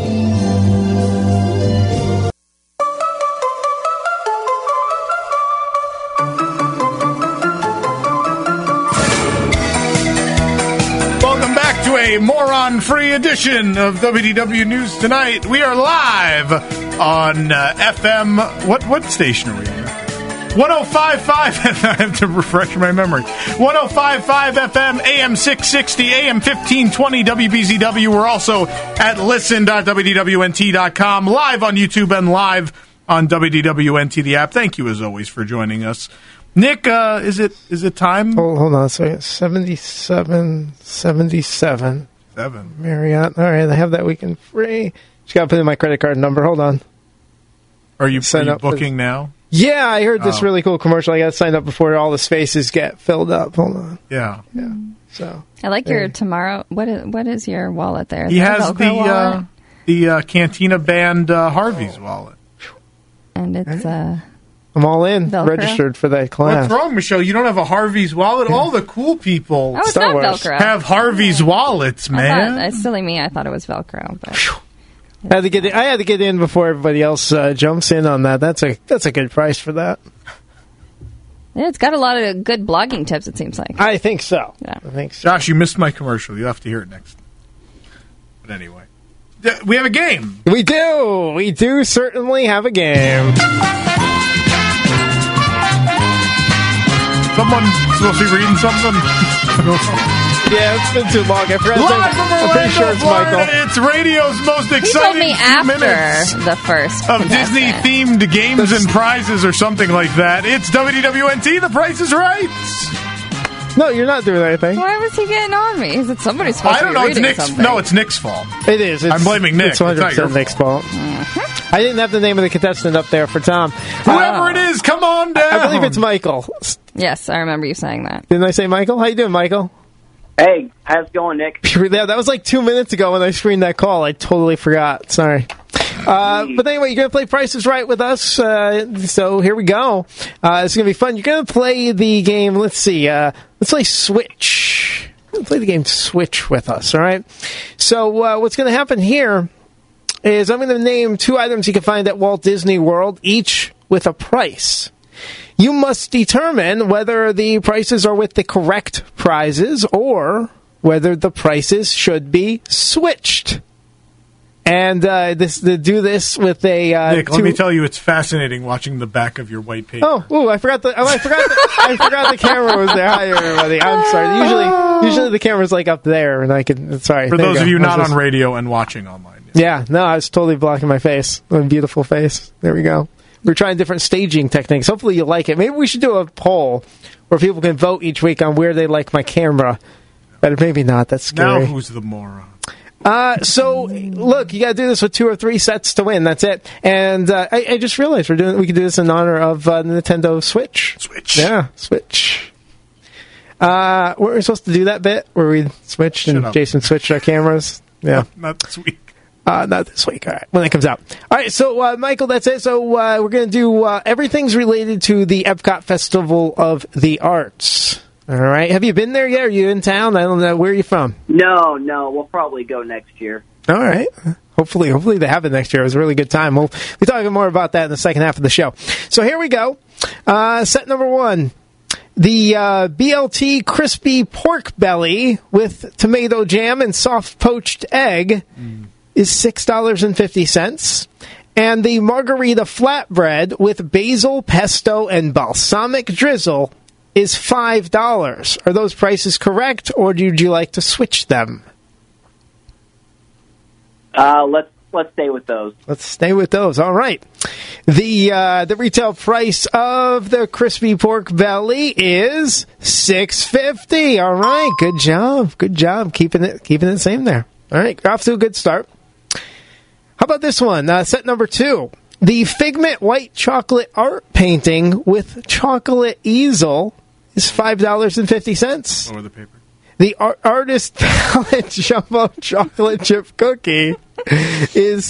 A moron-free edition of WDW News Tonight. We are live on FM. What station are we on? 105.5. I have to refresh my memory. 105.5 FM, AM 660, AM 1520, WBZW. We're also at listen.wdwnt.com, live on YouTube and live on WDWNT, the app. Thank you, as always, for joining us. Nick, is it time? Hold on a second. 77. 7 Marriott. All right, I have that weekend free. Just got to put in my credit card number. Hold on. Are you booking now? Yeah, I heard this really cool commercial. I got to sign up before all the spaces get filled up. Hold on. Yeah. So I like your tomorrow. What is your wallet there? He has the Cantina Band Harvey's wallet, and it's I'm all in, Velcro? Registered for that class. What's wrong, Michelle? You don't have a Harvey's wallet? All the cool people it's Star not Wars. Velcro. have Harvey's wallets, man. It's silly me. I thought it was Velcro. But I had to get in before everybody else jumps in on that. That's a good price for that. Yeah, it's got a lot of good blogging tips, it seems like. I think so. Yeah. I think so. Josh, you missed my commercial. You'll have to hear it next. But anyway, we have a game. We do. We do certainly have a game. someone supposed to be reading something? Yeah, it's been too long. I forgot. Live from I'm pretty sure Orlando, it's Florida, Michael. it's radio's most He told exciting me few minutes after the first of contestant. Disney-themed games and prizes or something like that. It's WDWNT, The Price is Right. No, you're not doing anything. Why was he getting on me? Is it somebody's supposed I don't to know. be It's reading Nick's. something? No, it's Nick's fault. It is. I'm blaming Nick. It's 100% It's not your Nick's fault. I didn't have the name of the contestant up there for Tom. Whoever it is, come on down. I believe it's Michael. Yes, I remember you saying that. Didn't I say Michael? How you doing, Michael? Hey, how's it going, Nick? Yeah, that was like 2 minutes ago when I screened that call. I totally forgot. Sorry. But anyway, you're going to play Price is Right with us. So here we go. It's going to be fun. You're going to play the game. Let's see. Let's play Switch. Play the game Switch with us. All right. So what's going to happen here is I'm going to name 2 items you can find at Walt Disney World, each with a price. You must determine whether the prices are with the correct prizes or whether the prices should be switched. And do this with a Nick, let me tell you, it's fascinating watching the back of your white paper. I forgot the camera was there. Hi, everybody. I'm sorry. Usually the camera's like up there, and I can. Sorry. For There those you of go. you not on radio and watching online. Yeah, no, I was totally blocking my face. My beautiful face. There we go. We're trying different staging techniques. Hopefully you like it. Maybe we should do a poll where people can vote each week on where they like my camera. But maybe not. That's scary. Now who's the moron? So look, you got to do this with 2 or 3 sets to win. That's it. And I just realized we can do this in honor of Nintendo Switch. Yeah, Switch. Weren't we supposed to do that bit where we switched and Jason switched our cameras? Yeah, not this week. Not this week. All right, when it comes out. All right, so Michael, that's it. So we're going to do everything's related to the Epcot Festival of the Arts. All right. Have you been there yet? Are you in town? I don't know. Where are you from? No. We'll probably go next year. All right. Hopefully they have it next year. It was a really good time. We'll be talking more about that in the second half of the show. So here we go. Set number 1. The BLT crispy pork belly with tomato jam and soft poached egg is $6.50. And the margarita flatbread with basil, pesto, and balsamic drizzle is $5. Are those prices correct, or would you like to switch them? Let's stay with those. Let's stay with those. All right. The retail price of the crispy pork belly is $6.50. All right. Good job. Good job keeping it same there. All right. Off to a good start. How about this one? Set number 2. The Figment white chocolate art painting with chocolate easel is $5.50. Over the paper. The artist palette jumbo chocolate chip cookie is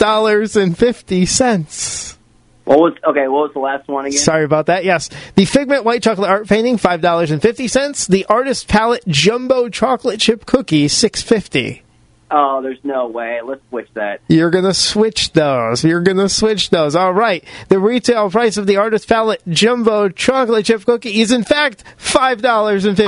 $6.50. What was the last one again? Sorry about that. Yes. The Figment white chocolate art painting, $5.50. The artist palette jumbo chocolate chip cookie, $6.50. Oh, there's no way. Let's switch that. You're going to switch those. All right. The retail price of the artist palette jumbo chocolate chip cookie is, in fact, $5.50. Yay!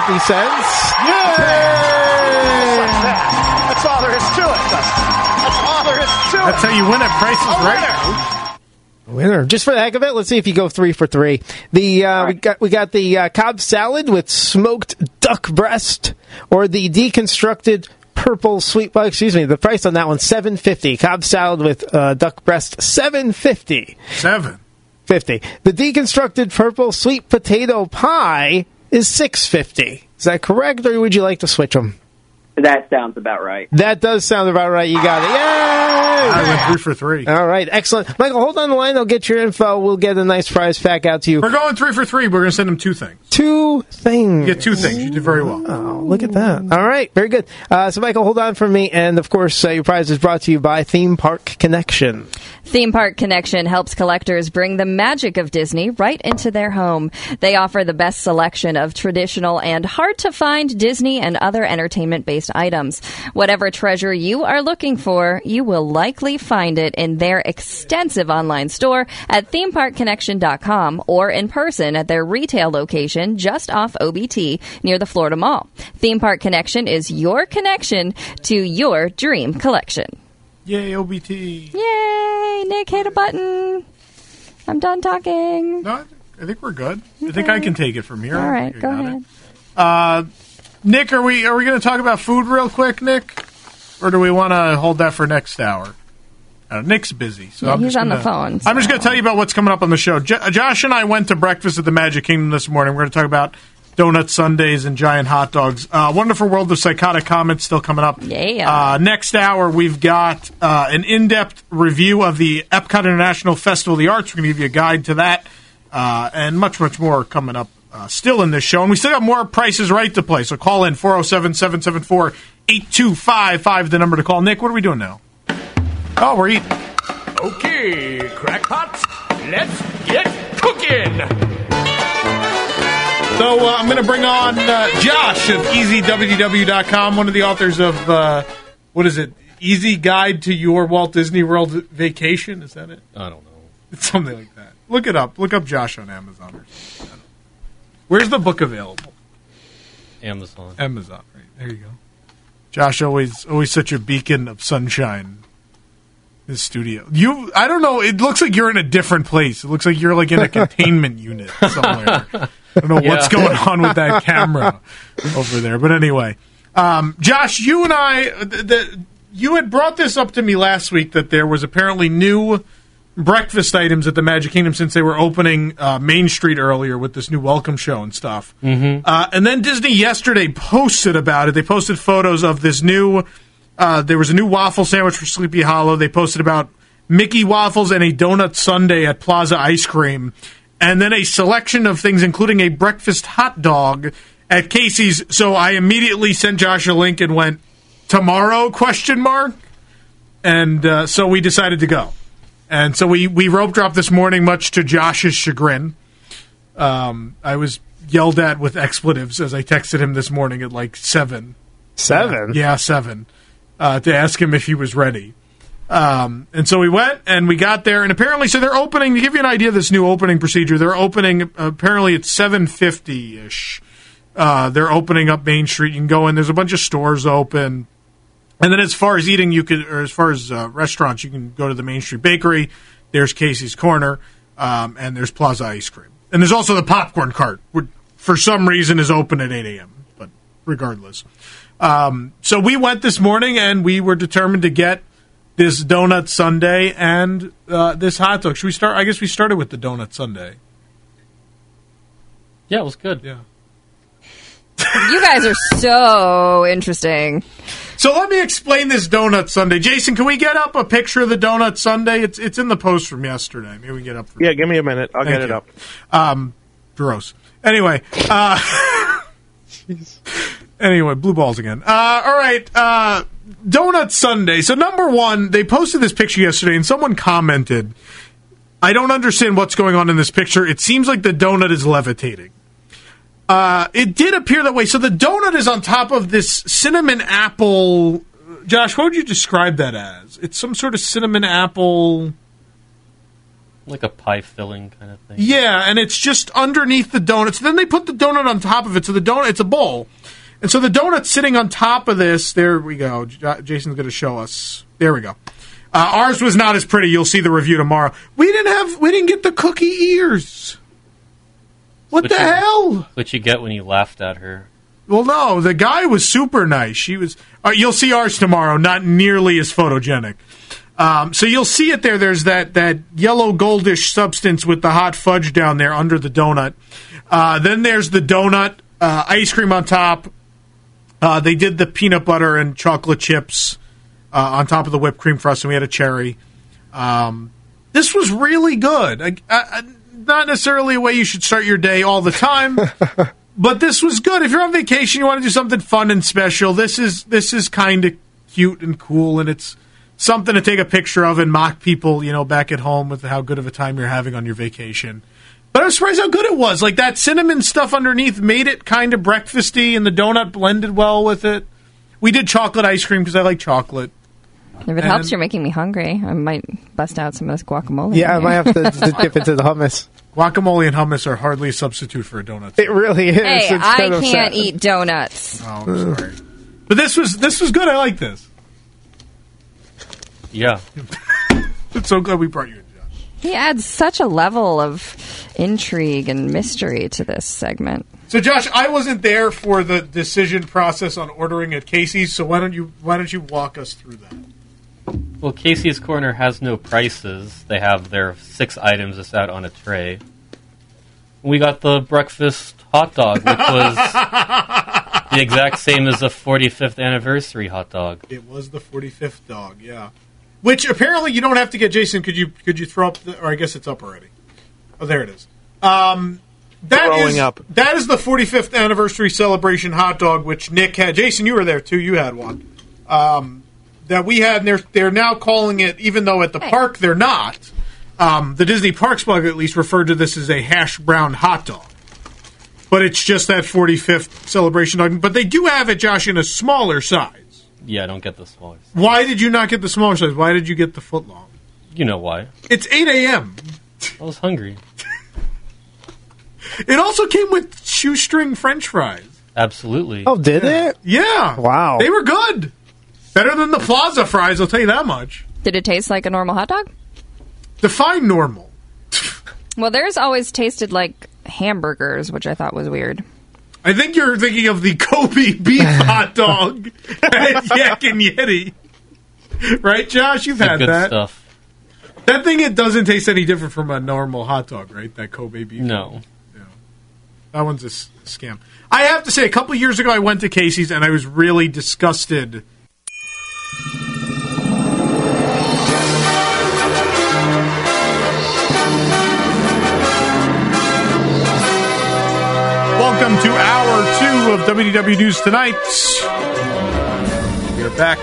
That's all there is to it. That's how you win at Price is Right. Winner. Just for the heck of it, let's see if you go 3 for 3. We got the Cobb salad with smoked duck breast, or the deconstructed purple sweet bug. Excuse me. The price on that one $7.50. Cobb salad with duck breast $7.50. $7.50. The deconstructed purple sweet potato pie is $6.50. Is that correct, or would you like to switch them? That sounds about right. That does sound about right. You got it. Yay! I went 3 for 3. All right, excellent. Michael, hold on the line. I'll get your info. We'll get a nice prize pack out to you. We're going 3 for 3. We're going to send them 2 things. 2 things. You get 2 things. You did very well. Oh, look at that. All right, very good. So, Michael, hold on for me. And, of course, your prize is brought to you by Theme Park Connection. Theme Park Connection helps collectors bring the magic of Disney right into their home. They offer the best selection of traditional and hard-to-find Disney and other entertainment-based items. Whatever treasure you are looking for, you will likely find it in their extensive online store at themeparkconnection.com or in person at their retail location just off OBT near the Florida Mall. Theme Park Connection is your connection to your dream collection. Yay, OBT. Yay! Nick, hit a button. I'm done talking. No, I think we're good. I think I can take it from here. All right, I go got ahead. it. Nick, are we going to talk about food real quick, Nick? Or do we want to hold that for next hour? Nick's busy, so Yeah, I'm he's just on gonna, the phone. I'm just going to tell you about what's coming up on the show. Josh and I went to breakfast at the Magic Kingdom this morning. We're going to talk about donut sundaes and giant hot dogs. Wonderful World of Psychotic Comments still coming up. Yeah. Next hour, we've got an in-depth review of the Epcot International Festival of the Arts. We're going to give you a guide to that, and much, much more coming up still in this show. And we still got more Prices Right to play, so call in 407-774-8255, the number to call. Nick, what are we doing now? Oh, we're eating. Okay, crackpots, let's get cooking. So I'm going to bring on Josh of EasyWDW.com, one of the authors of, what is it, Easy Guide to Your Walt Disney World Vacation? Is that it? I don't know. It's something like that. Look it up. Look up Josh on Amazon. Or something. Where's the book available? Amazon. Amazon, right. There you go. Josh, always such a beacon of sunshine. His studio. I don't know. It looks like you're in a different place. It looks like you're like in a containment unit somewhere. I don't know what's going on with that camera over there. But anyway, Josh, you and I, you had brought this up to me last week that there was apparently new breakfast items at the Magic Kingdom since they were opening Main Street earlier with this new welcome show and stuff. Mm-hmm. And then Disney yesterday posted about it. They posted photos of this new... there was a new waffle sandwich for Sleepy Hollow. They posted about Mickey waffles and a donut sundae at Plaza Ice Cream. And then a selection of things, including a breakfast hot dog at Casey's. So I immediately sent Josh a link and went, tomorrow, ? And so we decided to go. And so we rope dropped this morning, much to Josh's chagrin. I was yelled at with expletives as I texted him this morning at like 7. 7? Yeah, 7. To ask him if he was ready. And so we went, and we got there, and apparently, so they're opening, to give you an idea of this new opening procedure, they're opening, apparently at 7:50-ish. They're opening up Main Street. You can go in, there's a bunch of stores open. And then as far as eating, or as far as restaurants, you can go to the Main Street Bakery, there's Casey's Corner, and there's Plaza Ice Cream. And there's also the popcorn cart, which for some reason is open at 8 a.m., but regardless. So we went this morning, and we were determined to get this donut sundae and this hot dog. Should we start? I guess we started with the donut sundae. Yeah, it was good. Yeah. You guys are so interesting. So let me explain this donut sundae. Jason, can we get up a picture of the donut sundae? It's in the post from yesterday. Maybe we get up. Yeah, give me a minute. I'll get it up. Gross. Anyway. Anyway, blue balls again. All right, donut sundae. So number one, they posted this picture yesterday, and someone commented, I don't understand what's going on in this picture. It seems like the donut is levitating. It did appear that way. So the donut is on top of this cinnamon apple. Josh, what would you describe that as? It's some sort of cinnamon apple... Like a pie filling kind of thing. Yeah, and it's just underneath the donut. So then they put the donut on top of it. So the donut, it's a bowl. And so the donut's sitting on top of this. There we go. Jason's going to show us. There we go. Ours was not as pretty. You'll see the review tomorrow. We didn't get the cookie ears. What the hell? What you get when you laughed at her. Well, no, the guy was super nice. She was. You'll see ours tomorrow. Not nearly as photogenic. So you'll see it there. There's that yellow goldish substance with the hot fudge down there under the donut. Then there's the donut, ice cream on top. They did the peanut butter and chocolate chips on top of the whipped cream for us, and we had a cherry. This was really good. Not necessarily a way you should start your day all the time, but this was good. If you're on vacation, you want to do something fun and special, this is kind of cute and cool, and it's something to take a picture of and mock people, back at home with how good of a time you're having on your vacation. But I was surprised how good it was. Like, that cinnamon stuff underneath made it kind of breakfasty, and the donut blended well with it. We did chocolate ice cream because I like chocolate. If it helps, you're making me hungry. I might bust out some of this guacamole. Yeah, I might have to dip into the hummus. Guacamole and hummus are hardly a substitute for a donut. It really is. Hey, it's I kind of can't sad. eat donuts. Oh, I'm sorry. But this was good. I like this. Yeah. It's so glad we brought you in, Josh. He adds such a level of intrigue and mystery to this segment. So, Josh, I wasn't there for the decision process on ordering at Casey's, so why don't you walk us through that? Well, Casey's Corner has no prices. They have their 6 items just out on a tray. We got the breakfast hot dog, which was the exact same as the 45th anniversary hot dog. It was the 45th dog, yeah. Which apparently you don't have to get. Jason, could you throw up? Or I guess it's up already. Oh, there it is. That is the 45th anniversary celebration hot dog, which Nick had. Jason, you were there too. You had one. That we had, and they're now calling it, even though at the park they're not. The Disney Parks blog at least referred to this as a hash brown hot dog. But it's just that 45th celebration dog. But they do have it, Josh, in a smaller size. Yeah, I don't get the smaller size. Why did you not get the smaller size? Why did you get the foot long? You know why. It's 8 a.m. I was hungry. It also came with shoestring French fries. Absolutely. Oh, did it? Yeah. Wow. They were good. Better than the Plaza fries, I'll tell you that much. Did it taste like a normal hot dog? Define normal. Well, theirs always tasted like hamburgers, which I thought was weird. I think you're thinking of the Kobe beef hot dog at Yak and Yeti. Right, Josh? You've had good that. Stuff. That thing, it doesn't taste any different from a normal hot dog, right? That Kobe beef. No. Yeah. That one's a scam. I have to say, a couple years ago I went to Casey's and I was really disgusted. Welcome to Hour 2 of WDW News Tonight. We are back.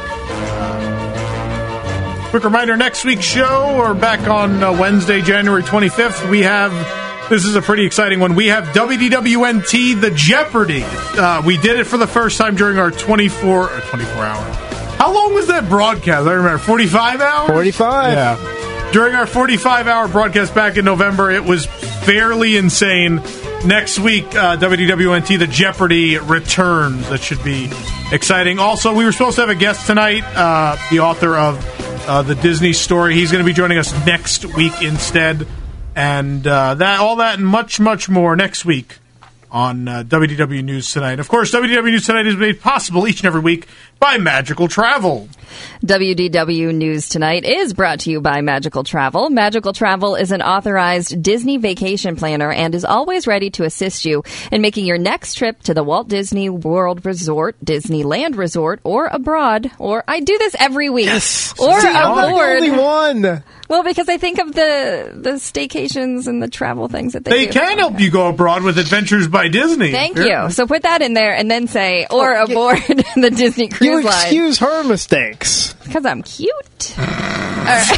Quick reminder, next week's show, or back on Wednesday, January 25th, we have, this is a pretty exciting one, we have WDWNT The Jeopardy. We did it for the first time during our 24 hour. How long was that broadcast? I remember, 45 hours? 45. Yeah. During our 45-hour broadcast back in November, it was fairly insane. Next week, WDWNT The Jeopardy returns. That should be exciting. Also, we were supposed to have a guest tonight, the author of The Disney Story. He's going to be joining us next week instead. And all that and much, much more next week on WDW News Tonight. Of course, WDW News Tonight is made possible each and every week by Magical Travel. WDW News Tonight is brought to you by Magical Travel. Magical Travel is an authorized Disney vacation planner and is always ready to assist you in making your next trip to the Walt Disney World Resort, Disneyland Resort, or abroad. Or I do this every week. Yes. Or See, I'm the aboard. only one. Well, because I think of the staycations and the travel things that they do. They can help you go abroad with Adventures by Disney. Thank you. So put that in there and then say, or aboard the Disney Cruise Line. Excuse her mistakes. Because I'm cute. All right.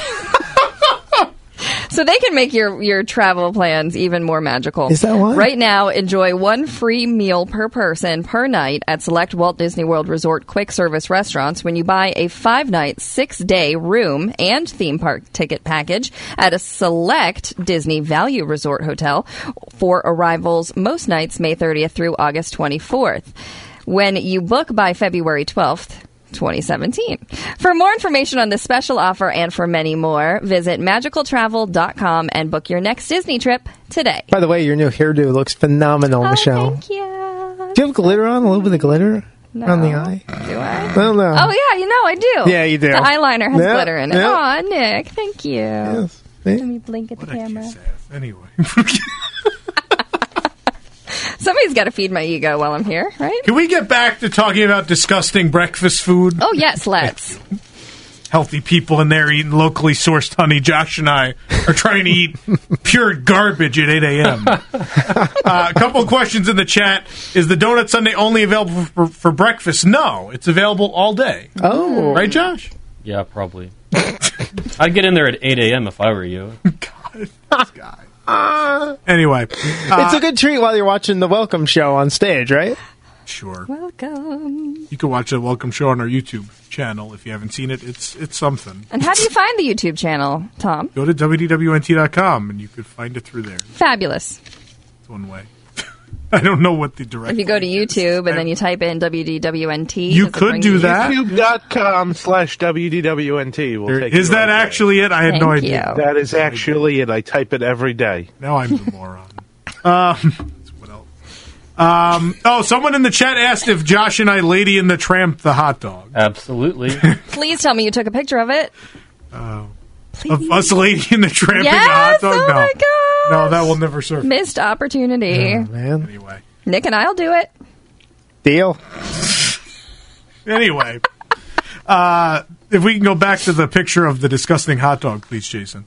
So they can make your travel plans even more magical. Is that why? Right now, enjoy one free meal per person per night at select Walt Disney World Resort quick service restaurants when you buy a 5-night, 6-day room and theme park ticket package at a select Disney Value Resort hotel for arrivals most nights May 30th through August 24th. When you book by February 12th, 2017. For more information on this special offer and for many more, visit magicaltravel.com and book your next Disney trip today. By the way, your new hairdo looks phenomenal, Michelle. Thank you. Do you have glitter on? A little bit of glitter No. on the eye? Do I? I don't know. Oh, yeah, I do. Yeah, you do. The eyeliner has Yeah, glitter in it. yeah. Aw, Nick, thank you. Yes. Let me blink at the camera. Anyway. Somebody's got to feed my ego while I'm here, right? Can we get back to talking about disgusting breakfast food? Oh, yes, let's. Healthy people in there eating locally sourced honey. Josh and I are trying to eat pure garbage at 8 a.m. A couple of questions in the chat. Is the donut sundae only available for breakfast? No, it's available all day. Oh. Right, Josh? Yeah, probably. I'd get in there at 8 a.m. if I were you. God, this guy. Anyway. It's a good treat while you're watching the Welcome Show on stage, right? Sure. Welcome. You can watch the Welcome Show on our YouTube channel. If you haven't seen it, it's something. And how do you find the YouTube channel, Tom? Go to WDWNT.com and you could find it through there. Fabulous. It's one way. I don't know what the direct. If you go to YouTube and then you type in WDWNT, you could do that. YouTube.com/WDWNT will take Is that actually it? I had no idea. That is actually it. I type it every day. Now I'm the moron. What else? Someone in the chat asked if Josh and I Lady and the Tramp the hot dog. Absolutely. Please tell me you took a picture of it. Of us Lady and the Tramp and the hot dog? Oh my God. No, that will never surface. Missed opportunity. Oh, man. Anyway. Nick and I'll do it. Deal. Anyway. If we can go back to the picture of the disgusting hot dog, please, Jason.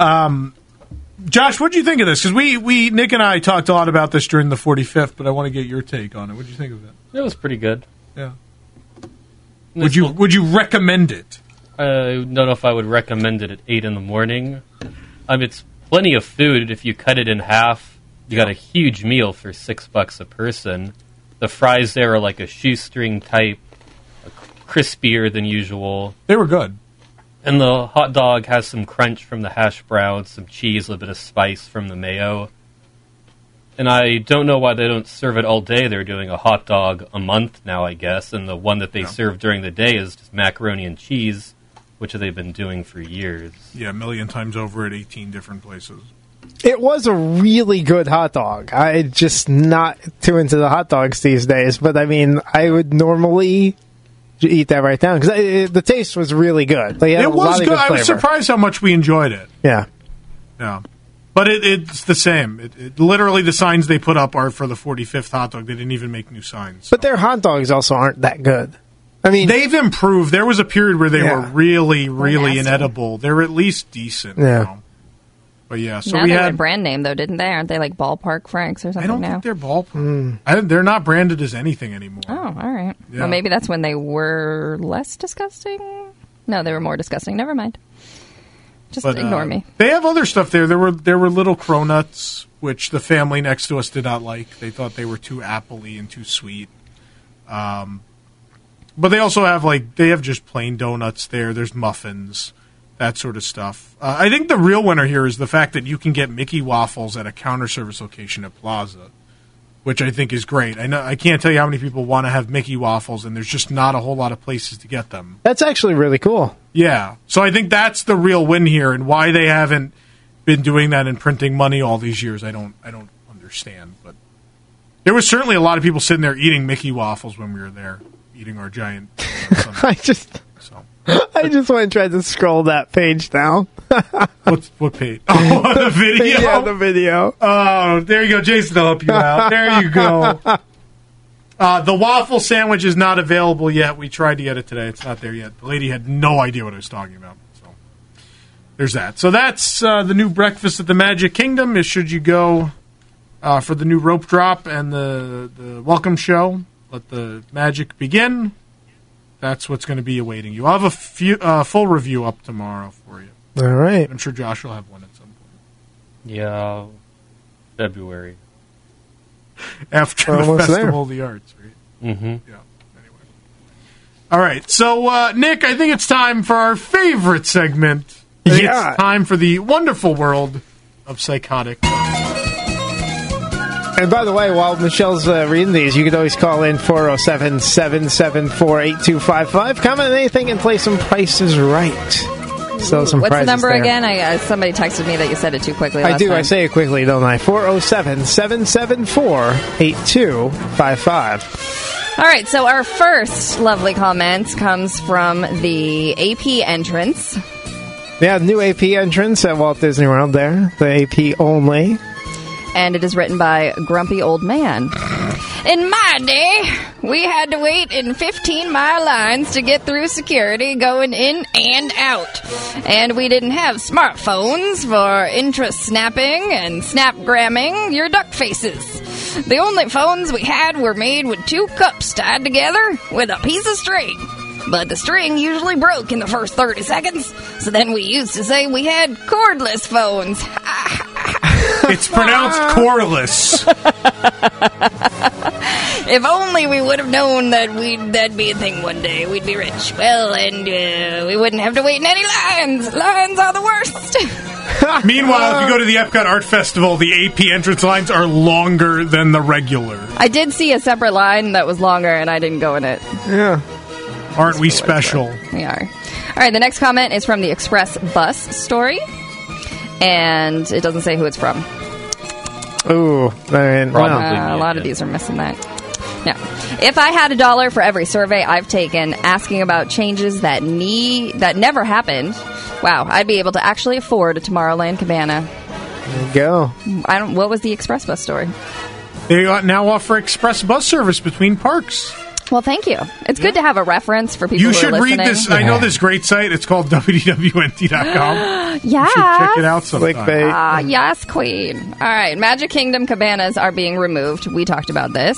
Josh, what do you think of this? Because we Nick and I talked a lot about this during the 45th, but I want to get your take on it. What do you think of it? It was pretty good. Yeah. Would you recommend it? I don't know if I would recommend it at 8 in the morning. It's plenty of food. If you cut it in half, you got a huge meal for $6 a person. The fries there are like a shoestring type, crispier than usual. They were good. And the hot dog has some crunch from the hash browns, some cheese, a little bit of spice from the mayo. And I don't know why they don't serve it all day. They're doing a hot dog a month now, I guess. And the one that they serve during the day is just macaroni and cheese, which they've been doing for years. Yeah, a million times over at 18 different places. It was a really good hot dog. I'm just not too into the hot dogs these days, but I mean, I would normally eat that right now because the taste was really good. It was good. I was surprised how much we enjoyed it. Yeah. Yeah. But it's the same. It literally, the signs they put up are for the 45th hot dog. They didn't even make new signs. But their hot dogs also aren't that good. I mean, they've improved. There was a period where they were really, really inedible. They're at least decent now. But yeah, so now we they had went brand name though, didn't they? Aren't they like Ballpark Franks or something? I don't now? think they're Ballpark. They're not branded as anything anymore. Oh, all right. Yeah. Well, maybe that's when they were less disgusting. No, they were more disgusting. Never mind. Just ignore me. They have other stuff there. There were little cronuts, which the family next to us did not like. They thought they were too appley and too sweet. But they also have they have just plain donuts there. There's muffins, that sort of stuff. I think the real winner here is the fact that you can get Mickey waffles at a counter service location at Plaza, which I think is great. I can't tell you how many people want to have Mickey waffles, and there's just not a whole lot of places to get them. That's actually really cool. Yeah. So I think that's the real win here, and why they haven't been doing that and printing money all these years, I don't understand. But there was certainly a lot of people sitting there eating Mickey waffles when we were there, eating our giant I just want to try to scroll that page down. What page? Oh, the video? Yeah, the video. Oh, there you go. Jason will help you out. There you go. The waffle sandwich is not available yet. We tried to get it today. It's not there yet. The lady had no idea what I was talking about. So there's that. So that's the new breakfast at the Magic Kingdom. Is should you go for the new rope drop and the welcome show, let the magic begin. That's what's going to be awaiting you. I'll have a full review up tomorrow for you. All right. I'm sure Josh will have one at some point. Yeah, February. After the Festival of the Arts, right? Mm-hmm. Yeah. Anyway. All right. So, Nick, I think it's time for our favorite segment. It's time for the wonderful world of psychotic. And by the way, while Michelle's reading these, you could always call in 407-774-8255. Comment on anything and play some prices right. So some What's the number there. again? Somebody texted me that you said it too quickly last time. I say it quickly, don't I? 407-774-8255. All right, so our first lovely comment comes from the AP entrance. Yeah, new AP entrance at Walt Disney World there. The AP only. And it is written by Grumpy Old Man. In my day, we had to wait in 15-mile lines to get through security going in and out. And we didn't have smartphones for intra-snapping and snap-gramming your duck faces. The only phones we had were made with two cups tied together with a piece of string. But the string usually broke in the first 30 seconds, so then we used to say we had cordless phones. It's pronounced coreless. If only we would have known that that'd be a thing one day. We'd be rich. Well, and we wouldn't have to wait in any lines. Lines are the worst. Meanwhile, if you go to the Epcot Art Festival, the AP entrance lines are longer than the regular. I did see a separate line that was longer, and I didn't go in it. Yeah. Aren't we special? We are. All right, the next comment is from the Express Bus story, and it doesn't say who it's from. Ooh, I mean, a lot of these are missing that. No. If I had $1 for every survey I've taken asking about changes that never happened, wow, I'd be able to actually afford a Tomorrowland cabana. There you go. What was the Express Bus story? They now offer express bus service between parks. Well, thank you. It's good to have a reference for people You who are should listening. read this. I know this great site. It's called WDWNT.com. Yes. You should check it out sometime. Yes, queen. All right. Magic Kingdom cabanas are being removed. We talked about this.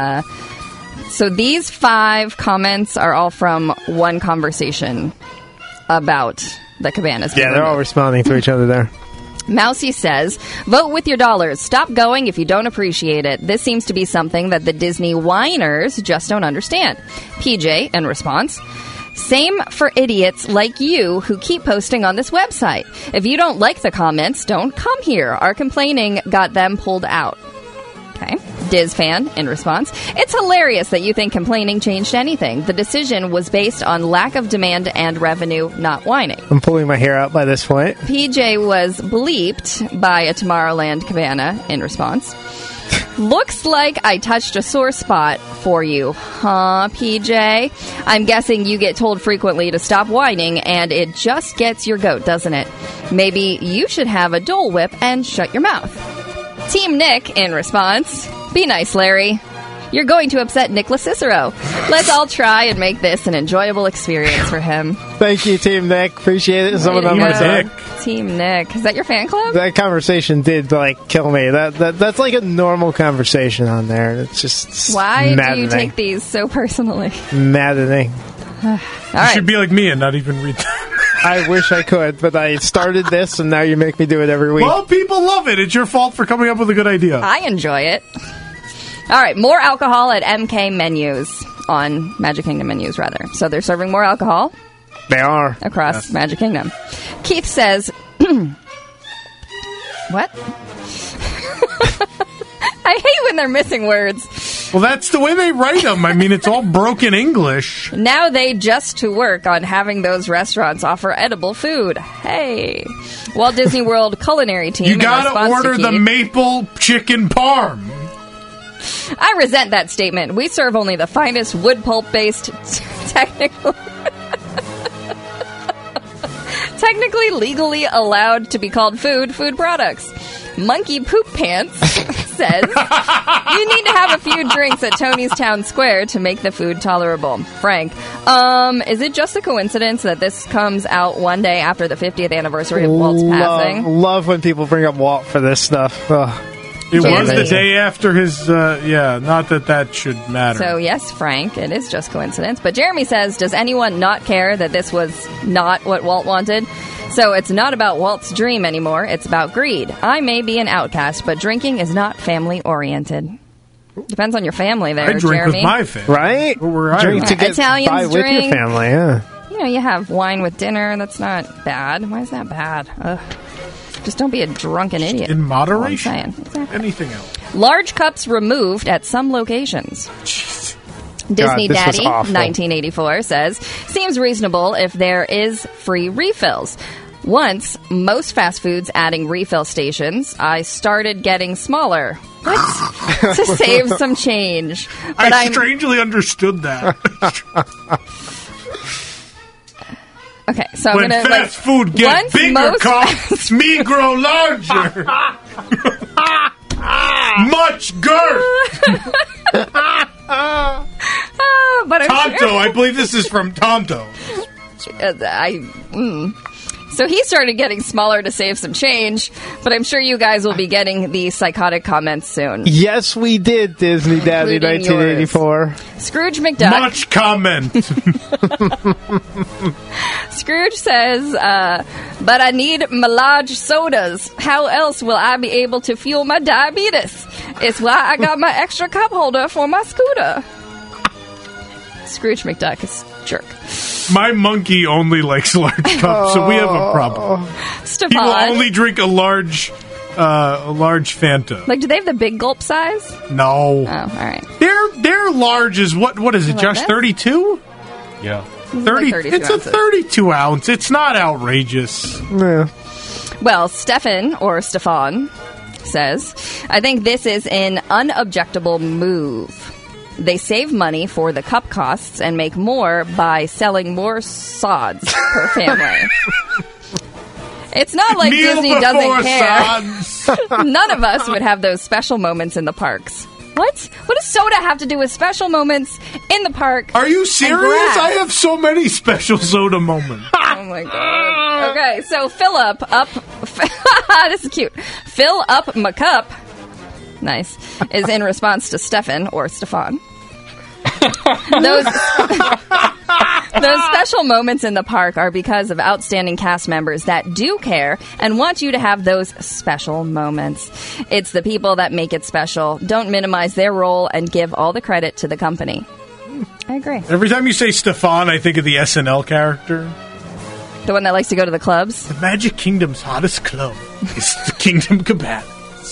So these 5 comments are all from one conversation about the cabanas. Yeah, they're all responding to each other there. Mousy says, vote with your dollars. Stop going if you don't appreciate it. This seems to be something that the Disney whiners just don't understand. PJ, in response, same for idiots like you who keep posting on this website. If you don't like the comments, don't come here. Our complaining got them pulled out. Okay. Diz fan, in response, it's hilarious that you think complaining changed anything. The decision was based on lack of demand and revenue, not whining. I'm pulling my hair out by this point. PJ was bleeped by a Tomorrowland cabana, in response. Looks like I touched a sore spot for you, huh, PJ? I'm guessing you get told frequently to stop whining, and it just gets your goat, doesn't it? Maybe you should have a Dole Whip and shut your mouth. Team Nick, in response, be nice, Larry. You're going to upset Nicholas Cicero. Let's all try and make this an enjoyable experience for him. Thank you, Team Nick. Appreciate it. Someone on my side. Team Nick. Is that your fan club? That conversation did, kill me. That's like a normal conversation on there. It's just Why maddening. do you take these so personally? Maddening. All right. You should be like me and not even read them. I wish I could, but I started this, and now you make me do it every week. Well, people love it. It's your fault for coming up with a good idea. I enjoy it. All right, more alcohol at MK menus, on Magic Kingdom menus, rather. So they're serving more alcohol. They are. Across Magic Kingdom. Keith says, what? I hate when they're missing words. Well, that's the way they write them. I mean, it's all broken English. Now they just to work on having those restaurants offer edible food. Hey. Walt Disney World culinary team. You gotta order the maple chicken parm. I resent that statement. We serve only the finest wood pulp-based, technically legally allowed to be called food products. Monkey Poop Pants says, you need to have a few drinks at Tony's Town Square to make the food tolerable. Frank, is it just a coincidence that this comes out one day after the 50th anniversary of Walt's passing? Love when people bring up Walt for this stuff. Ugh. It was the day after his, not that should matter. So, yes, Frank, it is just coincidence. But Jeremy says, does anyone not care that this was not what Walt wanted? So it's not about Walt's dream anymore. It's about greed. I may be an outcast, but drinking is not family-oriented. Depends on your family there, I drink Jeremy. with my family. Right? Drink to get Italians by drink. with your family, yeah. You know, you have wine with dinner. That's not bad. Why is that bad? Ugh. Just don't be a drunken idiot. In moderation. That's all I'm saying. Exactly. Anything else. Large cups removed at some locations. Jeez. Disney God, this was Daddy, awful. 1984, says, seems reasonable if there is free refills. Once, most fast foods adding refill stations, I started getting smaller. What? To save some change. But I strangely understood that. Okay, so I'm when gonna fast food gets bigger, costs me grow larger. Much girth. But I'm Tonto, sure- I believe this is from Tonto. So he started getting smaller to save some change, but I'm sure you guys will be getting the psychotic comments soon. Yes, we did, Disney Daddy, Including 1984. Scrooge McDuck. Much comment. Scrooge says, but I need my large sodas. How else will I be able to fuel my diabetes? It's why I got my extra cup holder for my scooter. Scrooge McDuck is a jerk. My monkey only likes large cups, so we have a problem. Stefan. He will only drink a large Fanta. Like, do they have the big gulp size? No. Oh, all right. Their large is what is it, Like Josh? this? 32? Yeah. 30. Like 32 it's ounces. a 32 ounce. It's not outrageous. Yeah. Well, Stefan says, I think this is an unobjectable move. They save money for the cup costs and make more by selling more sods per family. It's not like Meal Disney before doesn't care. sods. None of us would have those special moments in the parks. What? What does soda have to do with special moments in the park? Are you and serious? grass? I have so many special soda moments. Oh my god. Okay, so Philip up. This is cute. Fill up my cup. Nice. Is in response to Stefan. Those special moments in the park are because of outstanding cast members that do care and want you to have those special moments. It's the people that make it special. Don't minimize their role and give all the credit to the company. I agree. Every time you say Stefan, I think of the SNL character. The one that likes to go to the clubs? The Magic Kingdom's hottest club is the Kingdom Cabanas.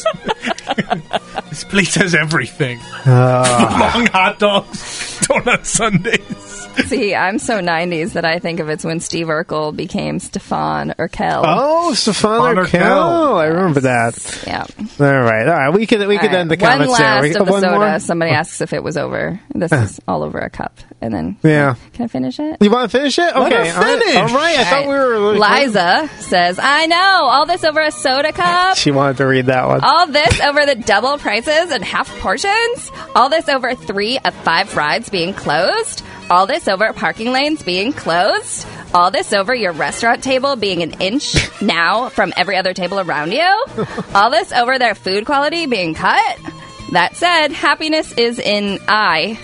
This place has everything. Long hot dogs, donut sundaes. See, I'm so 90s that I think of it's when Steve Urkel became Stefan Urkel. Oh, Stefan Urkel. I remember that. Yeah. All right. We could end the comments one there. last of the One soda. more? Somebody asks if it was over. This is all over a cup. And then, Yeah. can I finish it? You want to finish it? Let Okay. her finish. All right. I thought we were... Liza says, I know, all this over a soda cup. She wanted to read that one. All this over the double prices and half portions. All this over 3 of 5 rides being closed. All this over parking lanes being closed. All this over your restaurant table being an inch now from every other table around you. All this over their food quality being cut. That said, happiness is in eye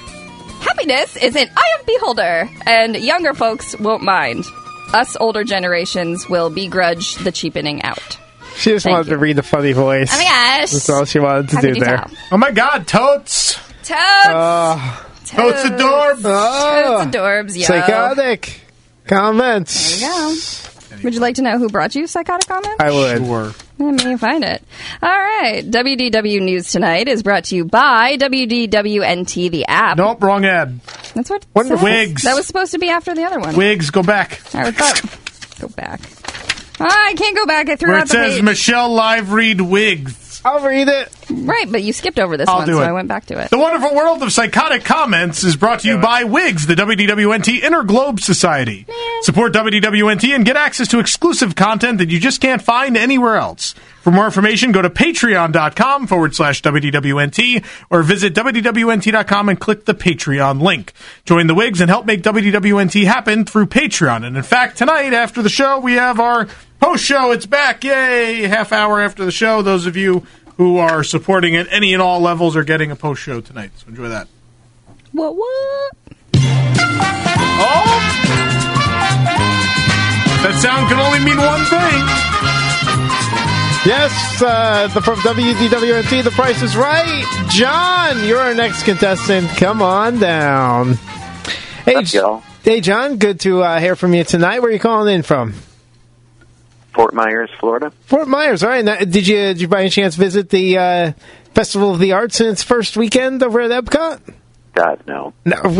of beholder, and younger folks won't mind. Us older generations will begrudge the cheapening out. She just wanted to read the funny voice. Oh my gosh. That's all she wanted to How do could you there. tell? Oh my God, totes! Toads! Totes adorbs! Toads adorbs, yo. Psychotic comments. There you go. Would you like to know who brought you Psychotic Comments? I would. Sure. Let me find it. All right. WDW News Tonight is brought to you by WDWNT, the app. Nope, wrong ad. That's what Wonder- it says. Wigs. That was supposed to be after the other one. Wigs, go back. I thought. Go back. Oh, I can't go back. I threw Where out it the says page. Michelle Live Read Wigs. I'll read it. Right, but you skipped over this I'll one, do so it. I went back to it. The Wonderful World of Psychotic Comments is brought to you by WIGS, the WDWNT Interglobe Society. Support WDWNT and get access to exclusive content that you just can't find anywhere else. For more information, go to patreon.com/WDWNT or visit WDWNT.com and click the Patreon link. Join the WIGS and help make WDWNT happen through Patreon. And in fact, tonight after the show, we have our post show. It's back. Yay! Half hour after the show. Those of you who are supporting at any and all levels are getting a post show tonight. So enjoy that. What? Oh! That sound can only mean one thing. Yes, from WDWNT, The Price is Right. John, you're our next contestant. Come on down. Hey, hey, John, good to hear from you tonight. Where are you calling in from? Fort Myers, Florida. Fort Myers, all right. Now, did you by any chance visit the Festival of the Arts in its first weekend over at Epcot? God, no.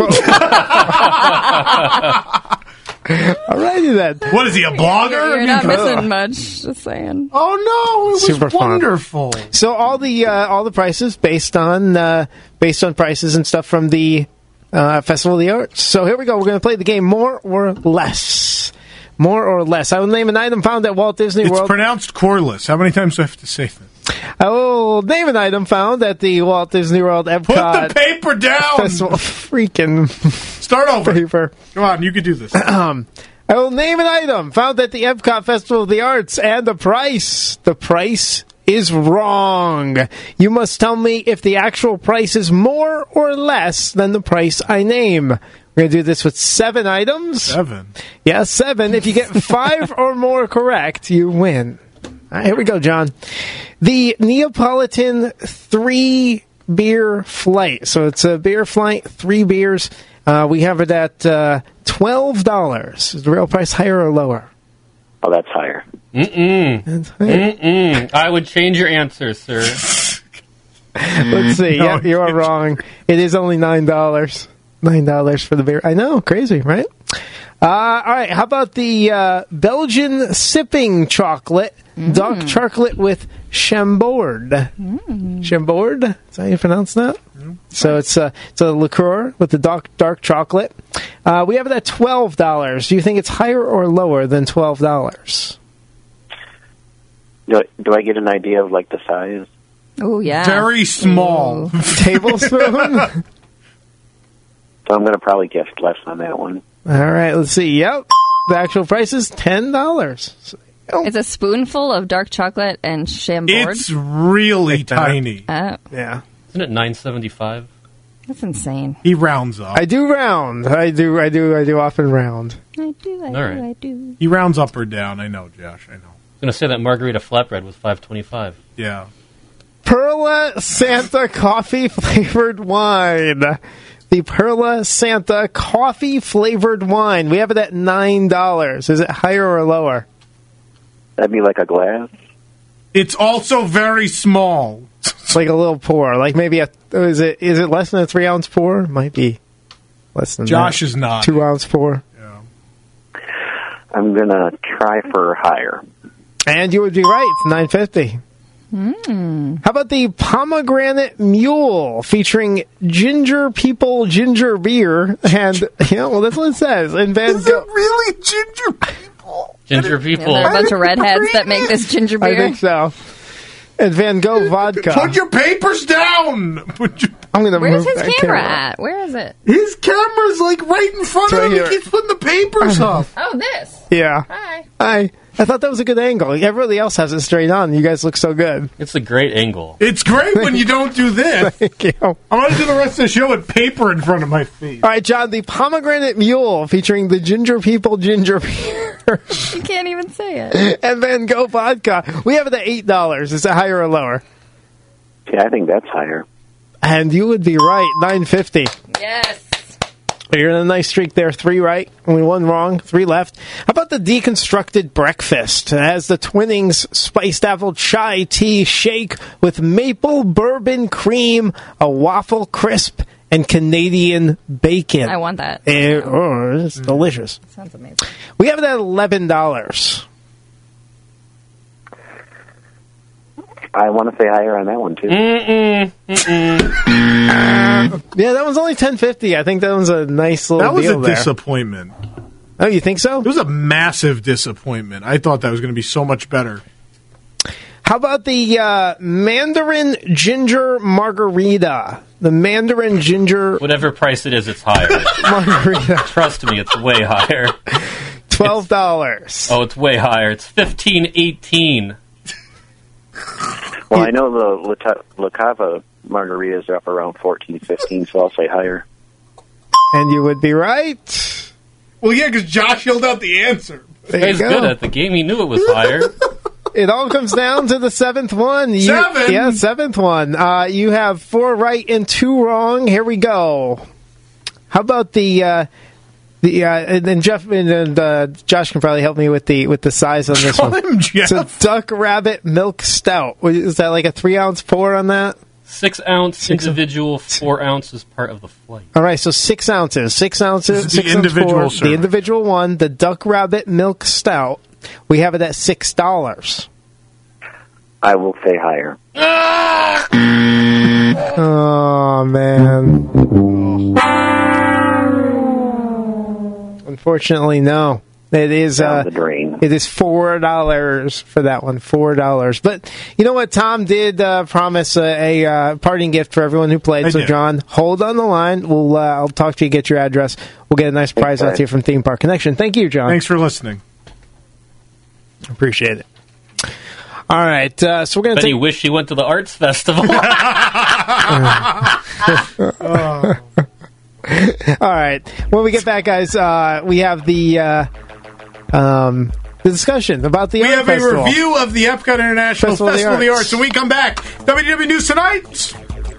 Alrighty then. What is he, a blogger? You're not missing much. Just saying. Oh no, it was Super fun. wonderful. So all the prices based on prices and stuff from the Festival of the Arts. So here we go. We're going to play the game More or Less. More or Less. I will name an item found at Walt Disney World. It's pronounced coreless. How many times do I have to say that? I will name an item found at the Walt Disney World Epcot. Put the paper down. Festival. Freaking start over. Paper. Come on, you can do this. I will name an item found at the Epcot Festival of the Arts and the price. The price is wrong. You must tell me if the actual price is more or less than the price I name. We're going to do this with 7 items. 7? Yeah, 7. If you get 5 or more correct, you win. All right, here we go, John. The Neapolitan 3-beer flight. So it's a beer flight, 3 beers. We have it at $12. Is the real price higher or lower? Oh, that's higher. I would change your answer, sir. Let's see. No, Yep, you are wrong. It is only $9. $9 for the beer. I know, crazy, right? All right, how about the Belgian sipping chocolate, dark chocolate with Chambord? Chambord? Is that how you pronounce that? So it's a liqueur with the dark chocolate. We have it at $12. Do you think it's higher or lower than $12? Do I get an idea of like the size? Oh, yeah. Very small. Tablespoon? So I'm going to probably guess less on that one. All right, let's see. Yep. The actual price is $10. So, It's a spoonful of dark chocolate and Chambord. It's really tiny. Oh, yeah. Isn't it $9.75? that's insane. He rounds up. I do round. I do often round. I do. He rounds up or down. I know, Josh. I know. I'm going to say that margarita flatbread was $5.25. Yeah. Perla Santa coffee flavored wine. The Perla Santa coffee flavored wine. We have it at $9. Is it higher or lower? That'd be like a glass. It's also very small. It's like a little pour. Like maybe is it less than a 3-ounce pour? Might be less than Josh that. is not. 2-ounce pour. Yeah. I'm going to try for higher. And you would be right. It's $9.50. How about the Pomegranate Mule featuring Ginger People Ginger Beer? And, well, that's what it says. And Van Is it really Ginger People? Ginger People. There are a bunch of redheads that make this ginger beer. I think so. And Van Gogh vodka. Put your papers down! I'm going to Where's move his that camera at? Where is it? His camera's like right in front It's right of him. here. He keeps putting the papers up. Oh, this. Yeah. Hi. I thought that was a good angle. Everybody else has it straight on. You guys look so good. It's a great angle. It's great when you don't do this. Thank you. I'm going to do the rest of the show with paper in front of my feet. All right, John, the Pomegranate Mule featuring the Ginger People Ginger Beer You can't even say it. and Van Gogh vodka. We have it at $8. Is it higher or lower? Yeah, I think that's higher. And you would be right, $9.50. Yes. You're in a nice streak there. 3 right, only 1 wrong, 3 left. How about the deconstructed breakfast? It has the Twinings spiced apple chai tea shake with maple bourbon cream, a waffle crisp, and Canadian bacon. I want that. It's delicious. Sounds amazing. We have it at $11. I want to say higher on that one, too. Yeah, that one's only $10.50. I think that one's a nice little That was deal a there. disappointment. Oh, you think so? It was a massive disappointment. I thought that was going to be so much better. How about the Mandarin Ginger Margarita? The Mandarin Ginger Whatever price it is, it's higher. Margarita. Trust me, it's way higher. $12. Oh, it's way higher. It's $15.18. Well, I know the La Cava margaritas are up around $14, $15, so I'll say higher. And you would be right. Well, yeah, because Josh yelled out the answer. There He's you good go. at the game. He knew it was higher. It all comes down to the 7th one. Seven? Yeah, 7th one. You have 4 right and 2 wrong. Here we go. How about and then Jeff and Josh can probably help me with the size on this Call one. him Jeff. It's a Duck Rabbit Milk Stout. Is that like a 3-ounce pour on that? 6-ounce individual, 4 ounces part of the flight. All right, so 6 ounces. 6 ounces. This is the 6 ounce individual pour, serving. the individual one, the Duck Rabbit Milk Stout. We have it at $6. I will say higher. Oh, man. Unfortunately, no. It is Down the drain. it is $4 for that one. $4. But you know what? Tom did promise a parting gift for everyone who played. I So did. John, hold on the line. I'll talk to you, get your address. We'll get a nice prize out to you from Theme Park Connection. Thank you, John. Thanks for listening. Appreciate it. All right, so we're going to Bet he take... wished he went to the arts festival. All right. When we get back, guys, we have the the discussion about the We art have festival. a review of the Epcot International Festival of the Arts. When we come back, WDW News Tonight.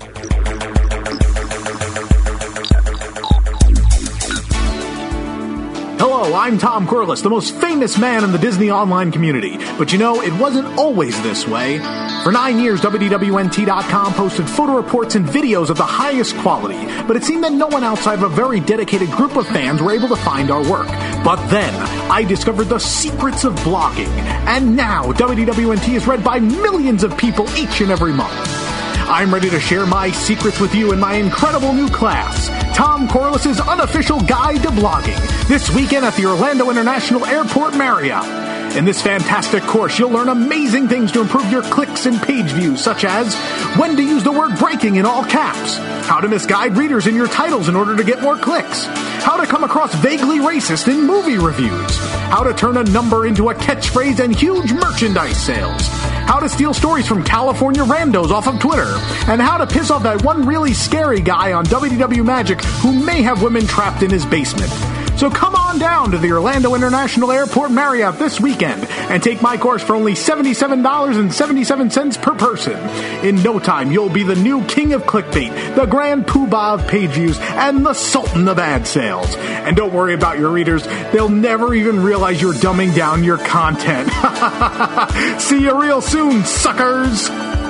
Hello, I'm Tom Corliss, the most famous man in the Disney online community. But you know, it wasn't always this way. For 9 years, WDWNT.com posted photo reports and videos of the highest quality, but it seemed that no one outside of a very dedicated group of fans were able to find our work. But then, I discovered the secrets of blogging, and now WDWNT is read by millions of people each and every month. I'm ready to share my secrets with you in my incredible new class, Tom Corliss's Unofficial Guide to Blogging, this weekend at the Orlando International Airport Marriott. In this fantastic course, you'll learn amazing things to improve your clicks and page views, such as when to use the word breaking in all caps, how to misguide readers in your titles in order to get more clicks, how to come across vaguely racist in movie reviews, how to turn a number into a catchphrase and huge merchandise sales, how to steal stories from California randos off of Twitter, and how to piss off that one really scary guy on WDW Magic who may have women trapped in his basement. So come on down to the Orlando International Airport Marriott this weekend and take my course for only $77.77 per person. In no time, you'll be the new king of clickbait, the grand poobah of page views, and the sultan of ad sales. And don't worry about your readers. They'll never even realize you're dumbing down your content. See you real soon, suckers!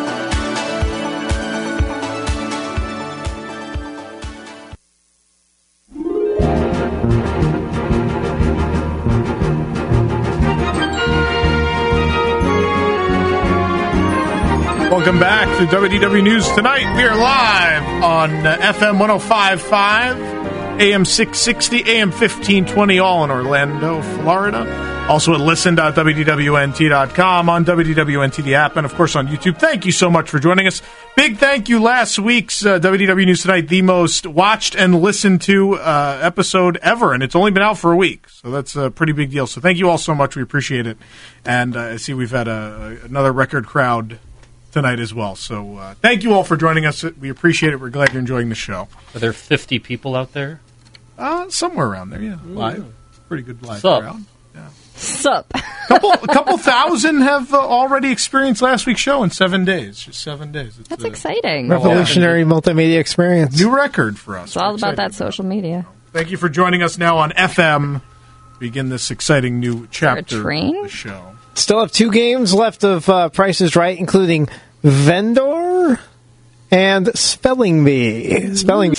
Welcome back to WDW News Tonight. We are live on FM 105.5, AM 660, AM 1520, all in Orlando, Florida. Also at listen.wdwnt.com, on WDWNT, the app, and of course on YouTube. Thank you so much for joining us. Big thank you last week's WDW News Tonight, the most watched and listened to episode ever, and it's only been out for a week, so that's a pretty big deal. So thank you all so much. We appreciate it. And I see we've had another record crowd tonight as well. So thank you all for joining us. We appreciate it. We're glad you're enjoying the show. Are there 50 people out there? Somewhere around there, yeah. Live. Pretty good live Sup? crowd. Yeah. Sup? A couple thousand have already experienced last week's show in 7 days. Just 7 days. It's, That's exciting. Revolutionary multimedia experience. New record for us. It's all about that social media. Thank you for joining us now on FM. Begin this exciting new chapter of the show. Still have 2 games left of Price is Right, including Vendor and Spelling Bee. Spelling Bee.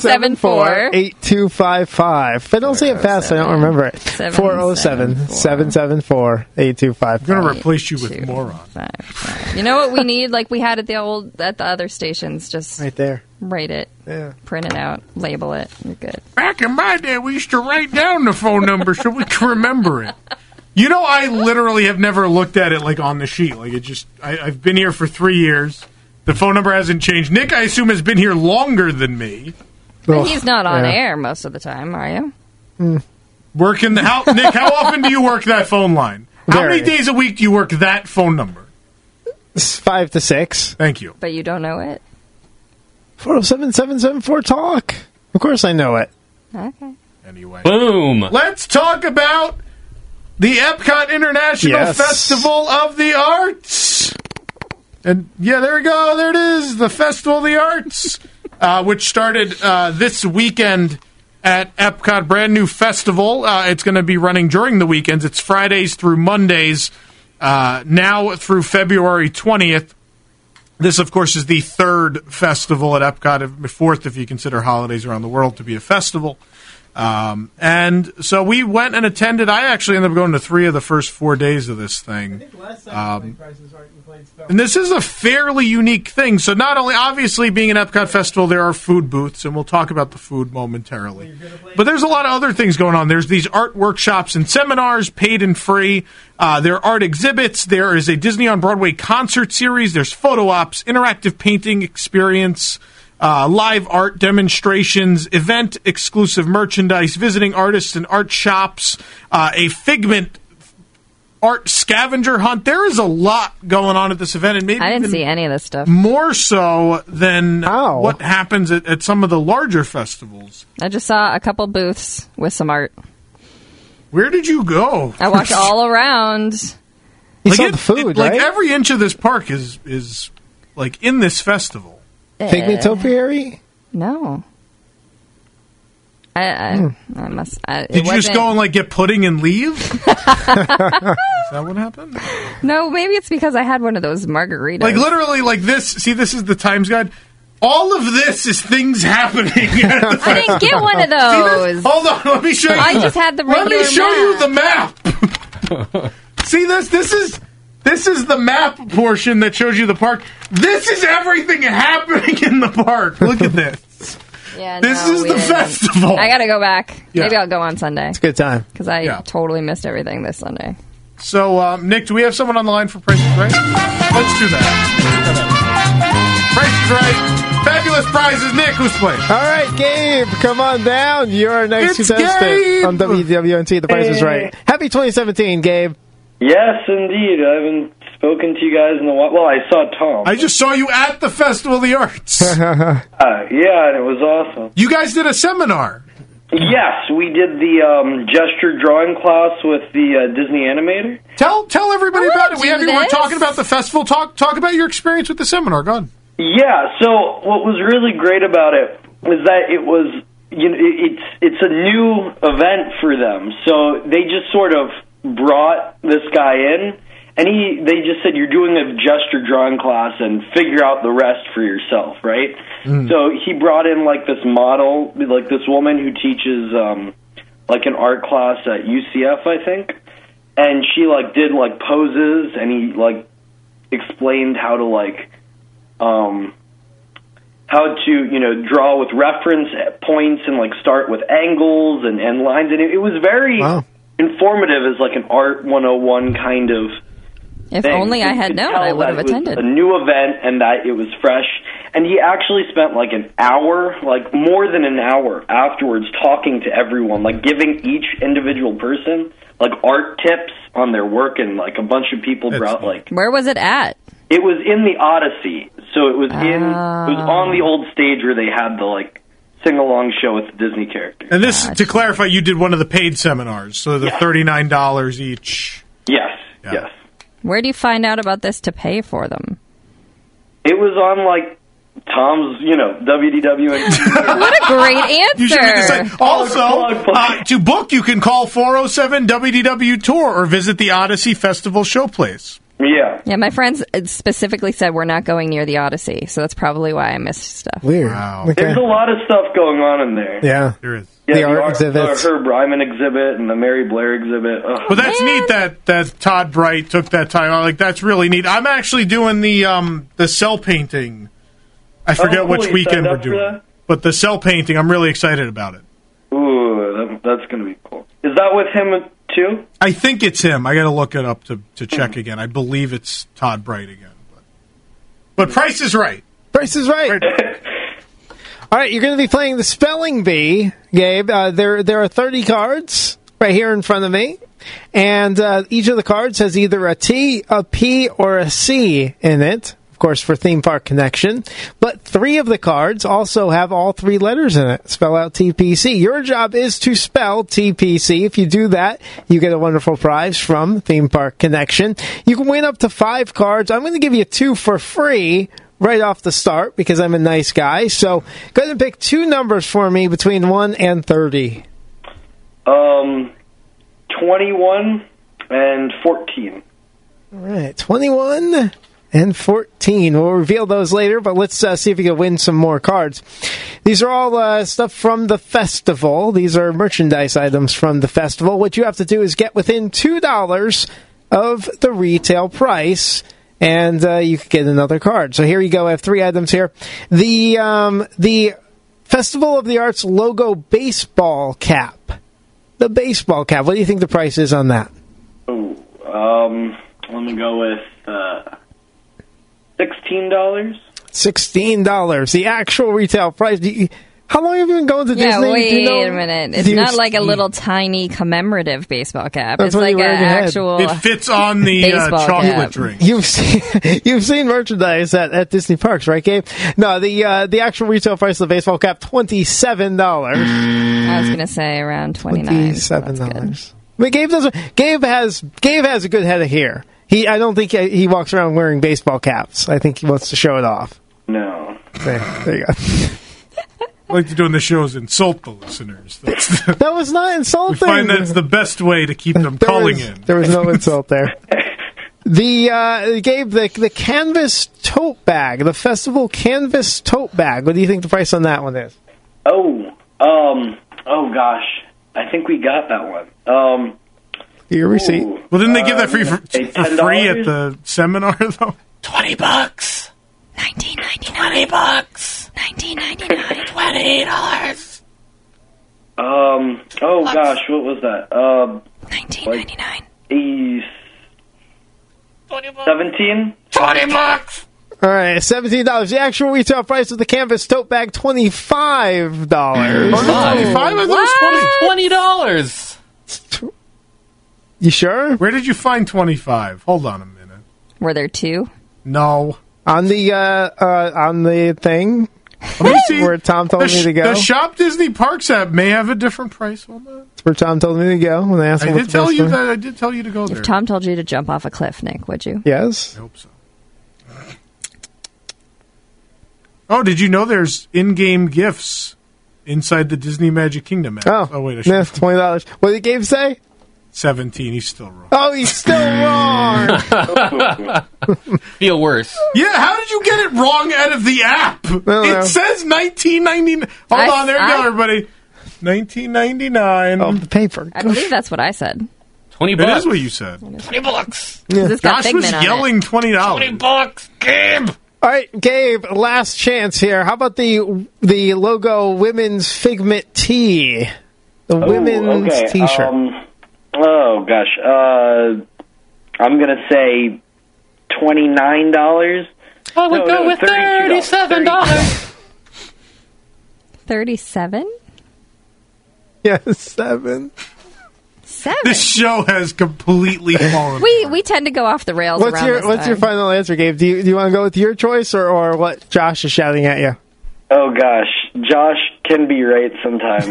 774-8255. If I don't say it fast, I don't remember it. 407-774-8255. I'm going to replace you with moron. You know what we need, like we had at the other stations? Just right there. Write it. Yeah. Print it out. Label it. You're good. Back in my day, we used to write down the phone number so we could remember it. You know, I literally have never looked at it like on the sheet. Like it just, I've been here for 3 years. The phone number hasn't changed. Nick, I assume, has been here longer than me. But he's not on air most of the time, are you? Nick, how often do you work that phone line? How many days a week do you work that phone number? 5 to 6. Thank you. But you don't know it? 407-774-TALK. Of course I know it. Okay. Anyway. Boom. Let's talk about the Epcot International Festival of the Arts. And, yeah, there we go. There it is. The Festival of the Arts, which started this weekend at Epcot. Brand new festival. It's going to be running during the weekends. It's Fridays through Mondays, now through February 20th. This, of course, is the third festival at Epcot, fourth if you consider holidays around the world to be a festival. And so we went and attended. I actually ended up going to 3 of the first 4 days of this thing. I think last time we played Price is Right, we played Spelling. And this is a fairly unique thing. So not only, obviously, being an Epcot festival, there are food booths, and we'll talk about the food momentarily. But there's a lot of other things going on. There's these art workshops and seminars, paid and free. There are art exhibits. There is a Disney on Broadway concert series. There's photo ops, interactive painting experience, live art demonstrations, event-exclusive merchandise, visiting artists and art shops, a Figment art scavenger hunt. There is a lot going on at this event, and maybe I didn't see any of this stuff. More so than what happens at some of the larger festivals. I just saw a couple booths with some art. Where did you go? I walked all around. You saw the food, like right? every inch of this park is like in this festival. Figment topiary? No. I must. Did you just go and like get pudding and leave? Is that what happened? No, maybe it's because I had one of those margaritas. Like literally, like this. See, this is the Times Guide. All of this is things happening. I didn't get one of those. Hold on, let me show you. I just had the regular Let me show map. you the map. See this? This is the map portion that shows you the park. This is everything happening in the park. Look at this. Yeah, this is the festival. I gotta go back. Yeah. Maybe I'll go on Sunday. It's a good time. Because I totally missed everything this Sunday. So, Nick, do we have someone on the line for Price is Right? Let's do that. Price is Right. Fabulous prizes. Nick, who's playing? All right, Gabe, come on down. You're our next It's contestant Gabe! on WWNT. The Price is Right. Happy 2017, Gabe. Yes, indeed. I haven't spoken to you guys in a while. Well, I saw Tom. I just saw you at the Festival of the Arts. Yeah, and it was awesome. You guys did a seminar. Yes, we did the gesture drawing class with the Disney animator. Tell everybody about it. We're this. talking about the festival. Talk about your experience with the seminar. Go on. Yeah, so what was really great about it was that it was, it's a new event for them. So they just sort of brought this guy in, and they just said, you're doing a gesture drawing class and figure out the rest for yourself, right? So he brought in like this model, like this woman who teaches like an art class at UCF, I think, and she like did like poses, and he like explained how to like how to draw with reference points and like start with angles and lines, and it was very informative as like an art 101 kind of If thing. only I had You could known, tell I would that have it was attended. a new event and that it was fresh. And he actually spent like an hour, like more than an hour afterwards, talking to everyone, like giving each individual person like art tips on their work, and like a bunch of people brought like. Where was it at? It was in the Odyssey, so it was it was on the old stage where they had the like sing-along show with the Disney characters. And this, to clarify, you did one of the paid seminars, so the $39 each. Yes, yes. Where do you find out about this to pay for them? It was on like Tom's, WDW. What a great You should be answer. decided. Also, to book, you can call 407-WDW-TOUR or visit the Odyssey Festival Showplace. Yeah. Yeah, my friends specifically said we're not going near the Odyssey, so that's probably why I missed stuff. Weird. Wow. There's a lot of stuff going on in there. Yeah. There is. Yeah, The art exhibits. The Herb Ryman exhibit and the Mary Blair exhibit. Ugh. But that's neat that Todd Bright took that time. Like, that's really neat. I'm actually doing the cell painting. I forget cool. which You weekend signed we're up for doing. that? But the cell painting, I'm really excited about it. Ooh, that's going to be cool. Is that with him too? I think it's him. I got to look it up to check again. I believe it's Todd Bright again. But Price is Right. Price is Right. All right, you're going to be playing the Spelling Bee, Gabe. There are 30 cards right here in front of me, and each of the cards has either a T, a P, or a C in it. Of course, for Theme Park Connection. But 3 of the cards also have all 3 letters in it. Spell out TPC. Your job is to spell TPC. If you do that, you get a wonderful prize from Theme Park Connection. You can win up to 5 cards. I'm going to give you 2 for free right off the start because I'm a nice guy. So go ahead and pick 2 numbers for me between 1 and 30. 21 and 14. All right, 21 and 14. We'll reveal those later, but let's see if we can win some more cards. These are all stuff from the festival. These are merchandise items from the festival. What you have to do is get within $2 of the retail price, and you can get another card. So here you go. I have 3 items here. The Festival of the Arts logo baseball cap. The baseball cap. What do you think the price is on that? Ooh, let me go with $16. $16. The actual retail price. How long have you been going to Yeah, Disney? wait a minute. It's not like a little tiny commemorative baseball cap. That's it's what like you wear an on your head. actual. It fits on the baseball chocolate cap. drink. You've seen merchandise at Disney parks, right, Gabe? No, the actual retail price of the baseball cap, $27. I was going to say around $29. $27. But Gabe has a good head of hair. I don't think he walks around wearing baseball caps. I think he wants to show it off. No. There you go. I like to do in the show is insult the listeners. That was not insulting. We find that's the best way to keep them calling in. There was no insult there. Gabe, the canvas tote bag, the festival canvas tote bag. What do you think the price on that one is? Oh gosh, I think we got that one. Your receipt. Well, didn't they give that free for free at the seminar though? $20. $19.99. $20. $19.99. $20. Oh gosh, what was that? $19.99. 17? $20. All right, $17. The actual retail price of the canvas tote bag, $25. $20. You sure? Where did you find 25? Hold on a minute. Were there two? No. On the thing. Let me see. Where Tom told me to go. The Shop Disney Parks app may have a different price on that. That's where Tom told me to go when I asked him. I did tell you that. I did tell you to go there. If Tom told you to jump off a cliff, Nick, would you? Yes. I hope so. Oh, did you know there's in-game gifts inside the Disney Magic Kingdom app? Oh, wait, yeah, $20. What did Gabe say? 17. He's still wrong. Oh, he's still wrong. Feel worse. Yeah, how did you get it wrong out of the app? It says $19.99. Hold on, there you go, everybody. $19.99. Oh, the paper. I believe that's what I said. $20. It is what you said. $20. Yeah. This got Josh was Figment on yelling it. $20. $20, Gabe. All right, Gabe, last chance here. How about the logo women's Figment tee? The women's okay. T-shirt. Oh gosh, I'm gonna say $29. I would go with $37. 37? Yes, 7. 7. This show has completely fallen. We tend to go off the rails. What's your final answer, Gabe? Do you want to go with your choice or what Josh is shouting at you? Oh gosh, Josh can be right sometimes.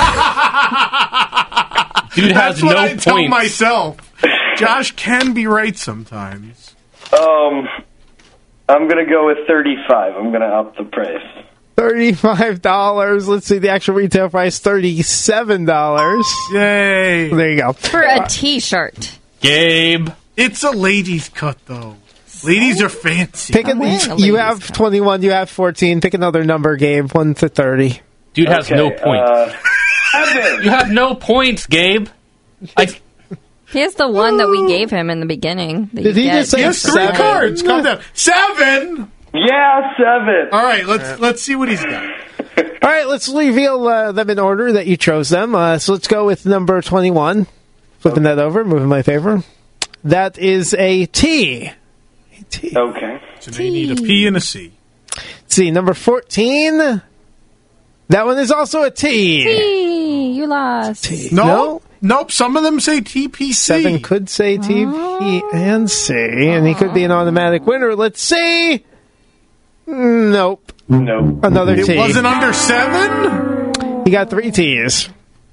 Dude has That's what no I tell points. myself. Josh can be right sometimes. I'm gonna go with 35. I'm gonna up the price. $35. Let's see the actual retail price. $37. Yay! There you go. For a T-shirt. Gabe. It's a ladies' cut though. Ladies are fancy. Pick you have 21. You have 14. Pick another number, Gabe. 1 to 30. Dude has no points. You have no points, Gabe. He has the one that we gave him in the beginning. Did he just say He has 3 cards. Calm down. 7. Yeah, 7. All right, let's see what he's got. All right, let's reveal them in order that you chose them. So let's go with number 21. Flipping that over, moving my favor. That is a T. Okay. So they need a P and a C. Let's see, number 14. That one is also a T. T. You lost. T. No? Nope, some of them say TPC. 7 could say T, P, and C, and he could be an automatic winner. Let's see. Nope. Another T. It wasn't under 7? He got 3 T's.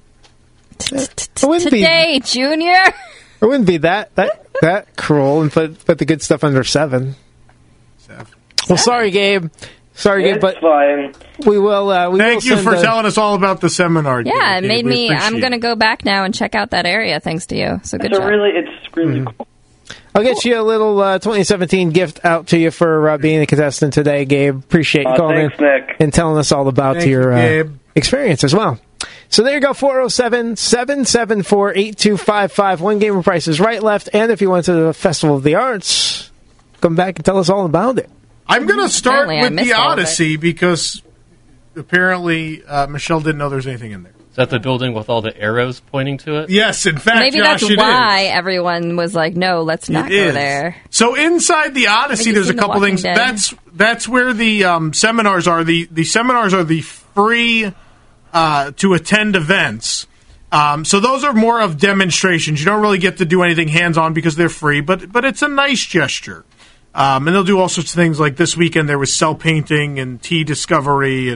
Today, Junior. It wouldn't be that cruel and put the good stuff under 7. Well, sorry, Gabe. Gabe, but fine. We will. Thank you for telling us all about the seminar. Yeah, Gabe. it made me. I'm going to go back now and check out that area. Thanks to you. So good job. It's really cool. I'll get you a little 2017 gift out to you for being a contestant today, Gabe. Appreciate you calling thanks, in Nick. and telling us all about your experience as well. So there you go, 407-774-8255. One Gamer Price is right, left, and if you went to the Festival of the Arts, come back and tell us all about it. I'm going to start with the Odyssey because apparently Michelle didn't know there's anything in there. Is that the building with all the arrows pointing to it? Yes, in fact, maybe Josh, that's why everyone was like, "No, let's not go there." So inside the Odyssey, there's a couple things. That's where the seminars are. The seminars are the free to attend events. So those are more of demonstrations. You don't really get to do anything hands-on because they're free, but it's a nice gesture. And they'll do all sorts of things. Like this weekend, there was cell painting and tea discovery and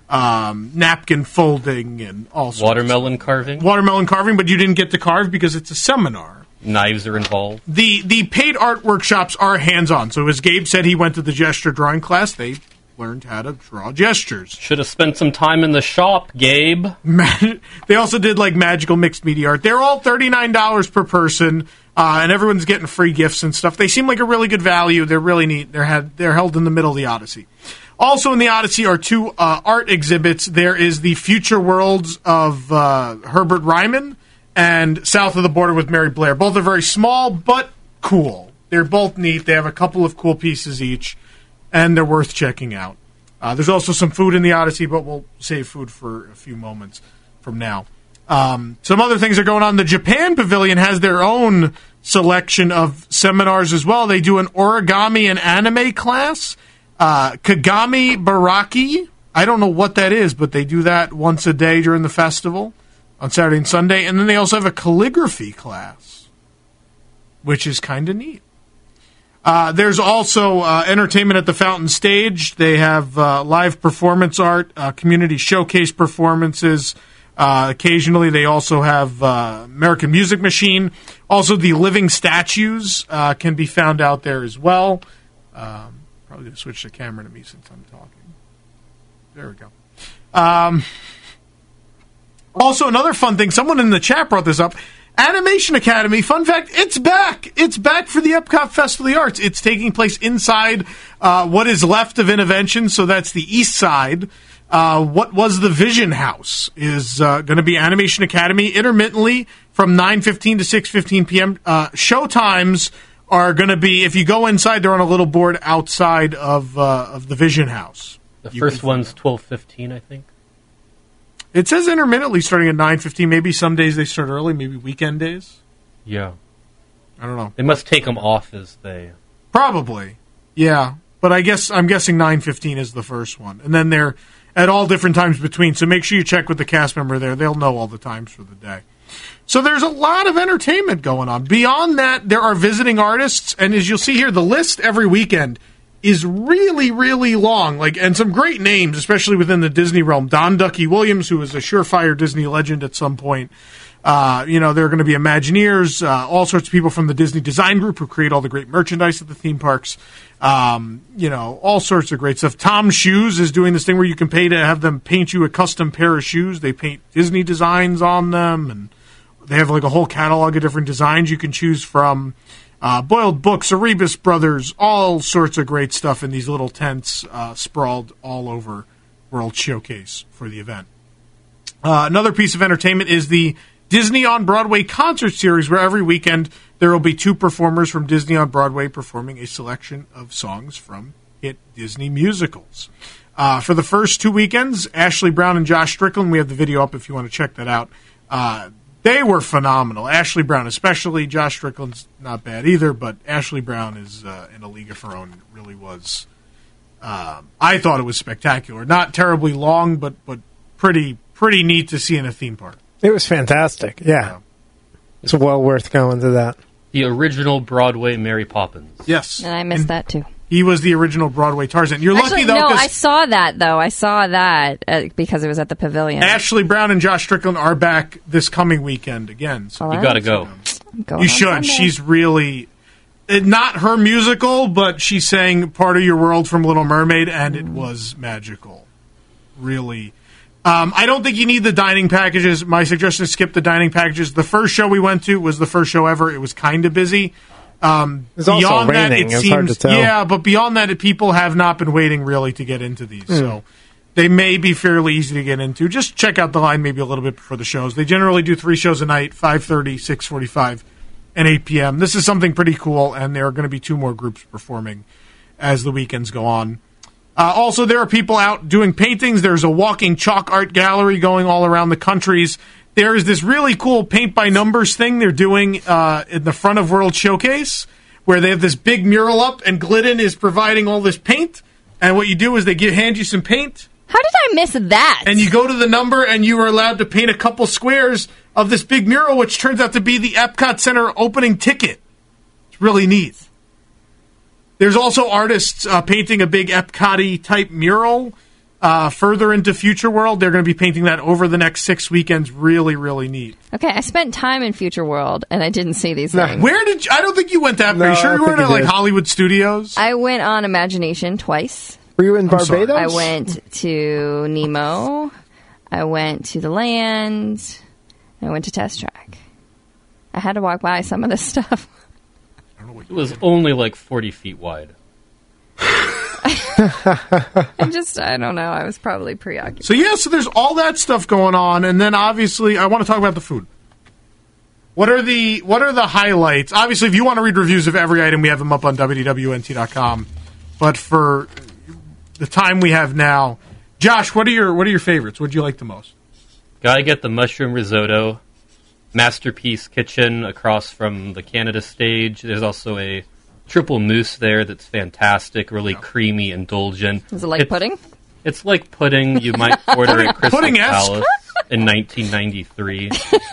napkin folding, and all sorts. Watermelon carving? Watermelon carving, but you didn't get to carve because it's a seminar. Knives are involved. The paid art workshops are hands-on. So as Gabe said, he went to the gesture drawing class. They learned how to draw gestures. Should have spent some time in the shop, Gabe. They also did like magical mixed media art. They're all $39 per person, and everyone's getting free gifts and stuff. They seem like a really good value. They're really neat. They're held in the middle of the Odyssey. Also in the Odyssey are two art exhibits. There is the Future Worlds of Herbert Ryman and South of the Border with Mary Blair. Both are very small, but cool. They're both neat. They have a couple of cool pieces each, and they're worth checking out. There's also some food in the Odyssey, but we'll save food for a few moments from now. Some other things are going on. The Japan Pavilion has their own selection of seminars as well. They do an origami and anime class, Kagami Baraki. I don't know what that is, but they do that once a day during the festival on Saturday and Sunday. And then they also have a calligraphy class, which is kind of neat. There's also entertainment at the Fountain Stage. They have live performance art, community showcase performances. Occasionally, they also have American Music Machine. Also, the living statues can be found out there as well. Probably going to switch the camera to me since I'm talking. There we go. Also, another fun thing, someone in the chat brought this up. Animation Academy, fun fact, it's back. It's back for the Epcot Festival of the Arts. It's taking place inside what is left of Innovention, so that's the east side. What was the Vision House is going to be Animation Academy intermittently from 9:15 to 6:15 p.m. Show times are going to be, if you go inside, they're on a little board outside of the Vision House. The first one's 12:15, I think. It says intermittently starting at 9:15. Maybe some days they start early, maybe weekend days. Yeah. I don't know. They must take them off as they... Probably. Yeah. But I'm guessing 9:15 is the first one. And then they're at all different times between. So make sure you check with the cast member there. They'll know all the times for the day. So there's a lot of entertainment going on. Beyond that, there are visiting artists. And as you'll see here, the list every weekend is really, really long. And some great names, especially within the Disney realm. Don Ducky Williams, who is a surefire Disney legend at some point. There are going to be Imagineers, all sorts of people from the Disney Design Group who create all the great merchandise at the theme parks. All sorts of great stuff. Tom Shoes is doing this thing where you can pay to have them paint you a custom pair of shoes. They paint Disney designs on them, and they have a whole catalog of different designs you can choose from. Boiled Books, Erebus Brothers, all sorts of great stuff in these little tents sprawled all over World Showcase for the event. Another piece of entertainment is the Disney on Broadway concert series, where every weekend there will be two performers from Disney on Broadway performing a selection of songs from hit Disney musicals. For the first 2 weekends, Ashley Brown and Josh Strickland, we have the video up if you want to check that out. They were phenomenal. Ashley Brown especially. Josh Strickland's not bad either, but Ashley Brown is in a league of her own. It really was. I thought it was spectacular. Not terribly long, but pretty neat to see in a theme park. It was fantastic. Yeah. It's well worth going to that. The original Broadway Mary Poppins. Yes. And I missed that too. He was the original Broadway Tarzan. You're lucky, though. No, I saw that, though. I saw that because it was at the Pavilion. Ashley Brown and Josh Strickland are back this coming weekend again. So you got to go. You should. Sunday. She's really... Not her musical, but she sang Part of Your World from Little Mermaid, and it was magical. Really. I don't think you need the dining packages. My suggestion is skip the dining packages. The first show we went to was the first show ever. It was kind of busy. It's also raining. It's hard to tell. Yeah, but beyond that, people have not been waiting really to get into these. So they may be fairly easy to get into. Just check out the line maybe a little bit before the shows. They generally do 3 shows a night, 5:30, 6:45, and 8 p.m. This is something pretty cool, and there are going to be 2 more groups performing as the weekends go on. Also, there are people out doing paintings. There's a walking chalk art gallery going all around the countries. There is this really cool paint-by-numbers thing they're doing in the front of World Showcase, where they have this big mural up, and Glidden is providing all this paint. And what you do is they hand you some paint. How did I miss that? And you go to the number, and you are allowed to paint a couple squares of this big mural, which turns out to be the Epcot Center opening ticket. It's really neat. There's also artists painting a big Epcot-y type mural. further into Future World. They're going to be painting that over the next 6 weekends. Really, really neat. Okay, I spent time in Future World, and I didn't see these things. Where did you, I don't think you went that. Are you sure you weren't at like Hollywood Studios? I went on Imagination twice. Were you in Barbados? I went to Nemo. I went to the Land. I went to Test Track. I had to walk by some of this stuff. It was only like 40 feet wide. I don't know. I was probably preoccupied. So there's all that stuff going on, and then obviously I want to talk about the food. What are the highlights? Obviously, if you want to read reviews of every item, we have them up on WDWNT.com. But for the time we have now, Josh, what are your favorites? What do you like the most? Gotta get the mushroom risotto. Masterpiece Kitchen across from the Canada stage. There's also a triple mousse there that's fantastic, really creamy, indulgent. Is it like pudding? It's like pudding you might order at Crystal Pudding-esque. Palace in 1993.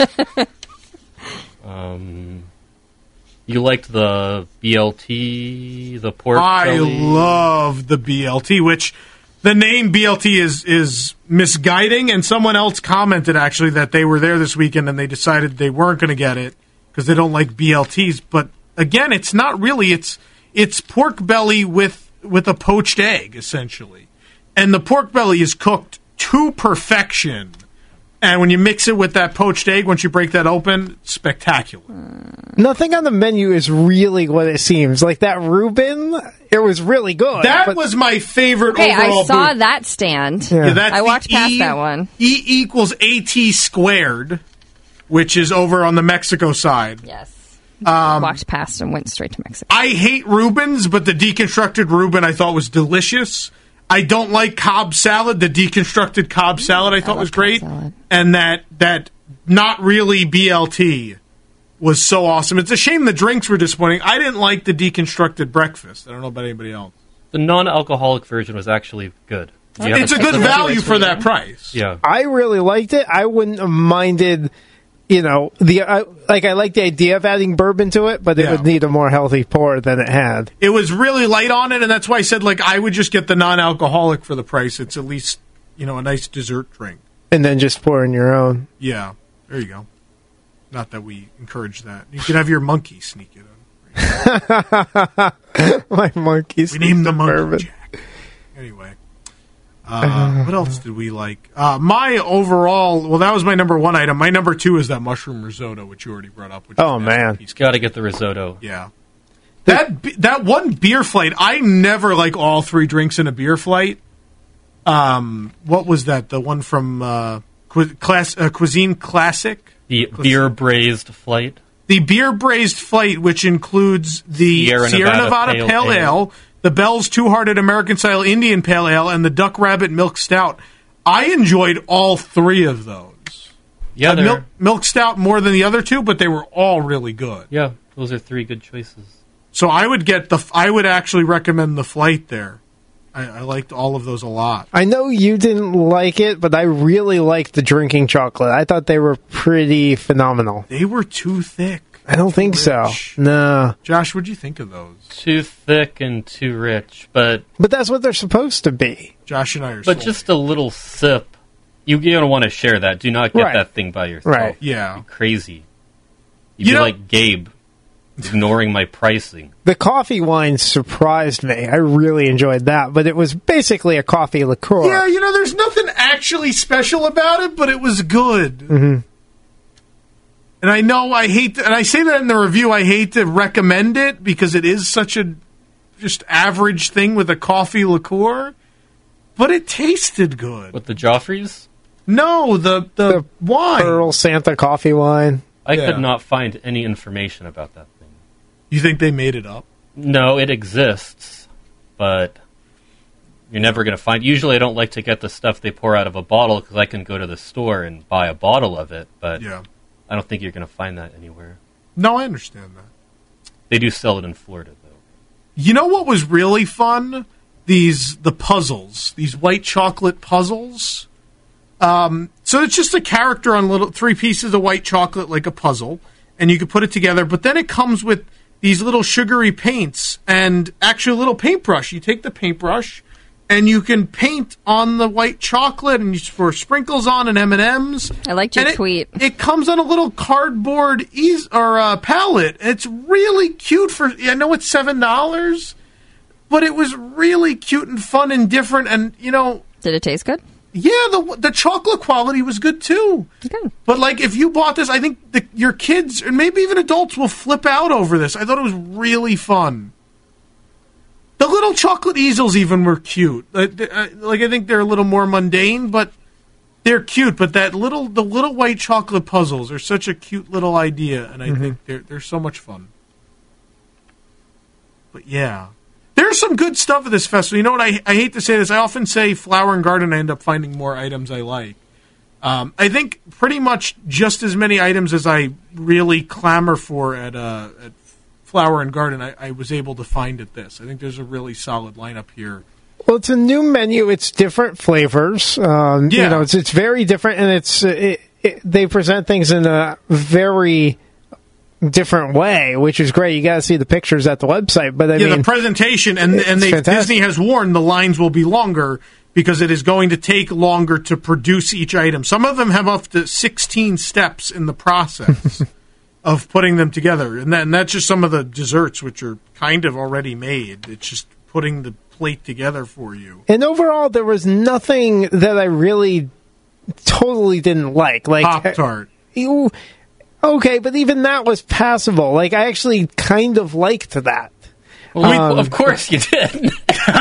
You liked the BLT, the pork belly? I love the BLT, which the name BLT is misguiding, and someone else commented actually that they were there this weekend and they decided they weren't going to get it because they don't like BLTs. But again, it's not really. It's pork belly with a poached egg, essentially. And the pork belly is cooked to perfection. And when you mix it with that poached egg, once you break that open, it's spectacular. Nothing on the menu is really what it seems. Like that Reuben, it was really good. That was my favorite Okay, overall I saw booth. that stand. Yeah, that's I walked the past that one. E equals AT squared, which is over on the Mexico side. Yes. Walked past and went straight to Mexico. I hate Reubens, but the deconstructed Reuben I thought was delicious. I don't like Cobb salad. The deconstructed Cobb salad I thought was great. And that not really BLT was so awesome. It's a shame the drinks were disappointing. I didn't like the deconstructed breakfast. I don't know about anybody else. The non-alcoholic version was actually good. It's a good value for that price. Yeah. I really liked it. I wouldn't have minded, I like the idea of adding bourbon to it, but it would need a more healthy pour than it had. It was really light on it, and that's why I said, I would just get the non-alcoholic for the price. It's at least, a nice dessert drink. And then just pour in your own. Yeah, there you go. Not that we encourage that. You can have your monkey sneak it in. My monkey sneak. We named the monkey bourbon. Jack. Anyway. What else did we like? My overall, that was my number one item. My number two is that mushroom risotto, which you already brought up. Which He's got to get the risotto. Yeah. That one beer flight, I never like all three drinks in a beer flight. What was that? The one from Cuisine Classic? The beer braised flight. The beer braised flight, which includes the Sierra Nevada Pale Ale, the Bell's Two-Hearted American-Style Indian Pale Ale, and the Duck Rabbit Milk Stout. I enjoyed all three of those. Yeah, Milk Stout more than the other two, but they were all really good. Yeah, those are three good choices. So I would actually recommend the flight there. I liked all of those a lot. I know you didn't like it, but I really liked the drinking chocolate. I thought they were pretty phenomenal. They were too thick. I don't think so. No. Josh, what'd you think of those? Too thick and too rich, but that's what they're supposed to be. Josh and I are. But just a little sip. You don't want to share that. Do not get that thing by yourself. Right. Yeah. You're crazy. You'd be like Gabe, ignoring my pricing. The coffee wine surprised me. I really enjoyed that, but it was basically a coffee liqueur. Yeah, there's nothing actually special about it, but it was good. Mm-hmm. And I know I hate and I say that in the review, I hate to recommend it because it is such a just average thing with a coffee liqueur, but it tasted good. With the Joffreys? No, the wine. Pearl Santa coffee wine. I could not find any information about that thing. You think they made it up? No, it exists, but you're never going to find. Usually I don't like to get the stuff they pour out of a bottle because I can go to the store and buy a bottle of it, but I don't think you're going to find that anywhere. No, I understand that. They do sell it in Florida, though. You know what was really fun? The puzzles. These white chocolate puzzles. So it's just a character on three pieces of white chocolate like a puzzle, and you can put it together, but then it comes with these little sugary paints and actually a little paintbrush. You take the paintbrush and you can paint on the white chocolate and you pour sprinkles on and M&Ms. I liked your tweet. It comes on a little cardboard pallet. It's really cute I know it's $7, but it was really cute and fun and different. And, Did it taste good? Yeah, the chocolate quality was good too. Good. But if you bought this, I think your kids and maybe even adults will flip out over this. I thought it was really fun. The little chocolate easels even were cute. I think they're a little more mundane, but they're cute. But the little white chocolate puzzles are such a cute little idea, and I think they're so much fun. But yeah, there's some good stuff at this festival. You know what? I hate to say this. I often say Flower and Garden. I end up finding more items I like. I think pretty much just as many items as I really clamor for at Flower and Garden, I was able to find at this. I think there's a really solid lineup here. Well, it's a new menu. It's different flavors. It's very different, and they present things in a very different way, which is great. You got to see the pictures at the website. But the presentation and Disney has warned the lines will be longer because it is going to take longer to produce each item. Some of them have up to 16 steps in the process. Of putting them together. And that's just some of the desserts, which are kind of already made. It's just putting the plate together for you. And overall, there was nothing that I really totally didn't like. Pop-Tart. Okay, but even that was passable. I actually kind of liked that. Well, of course you did.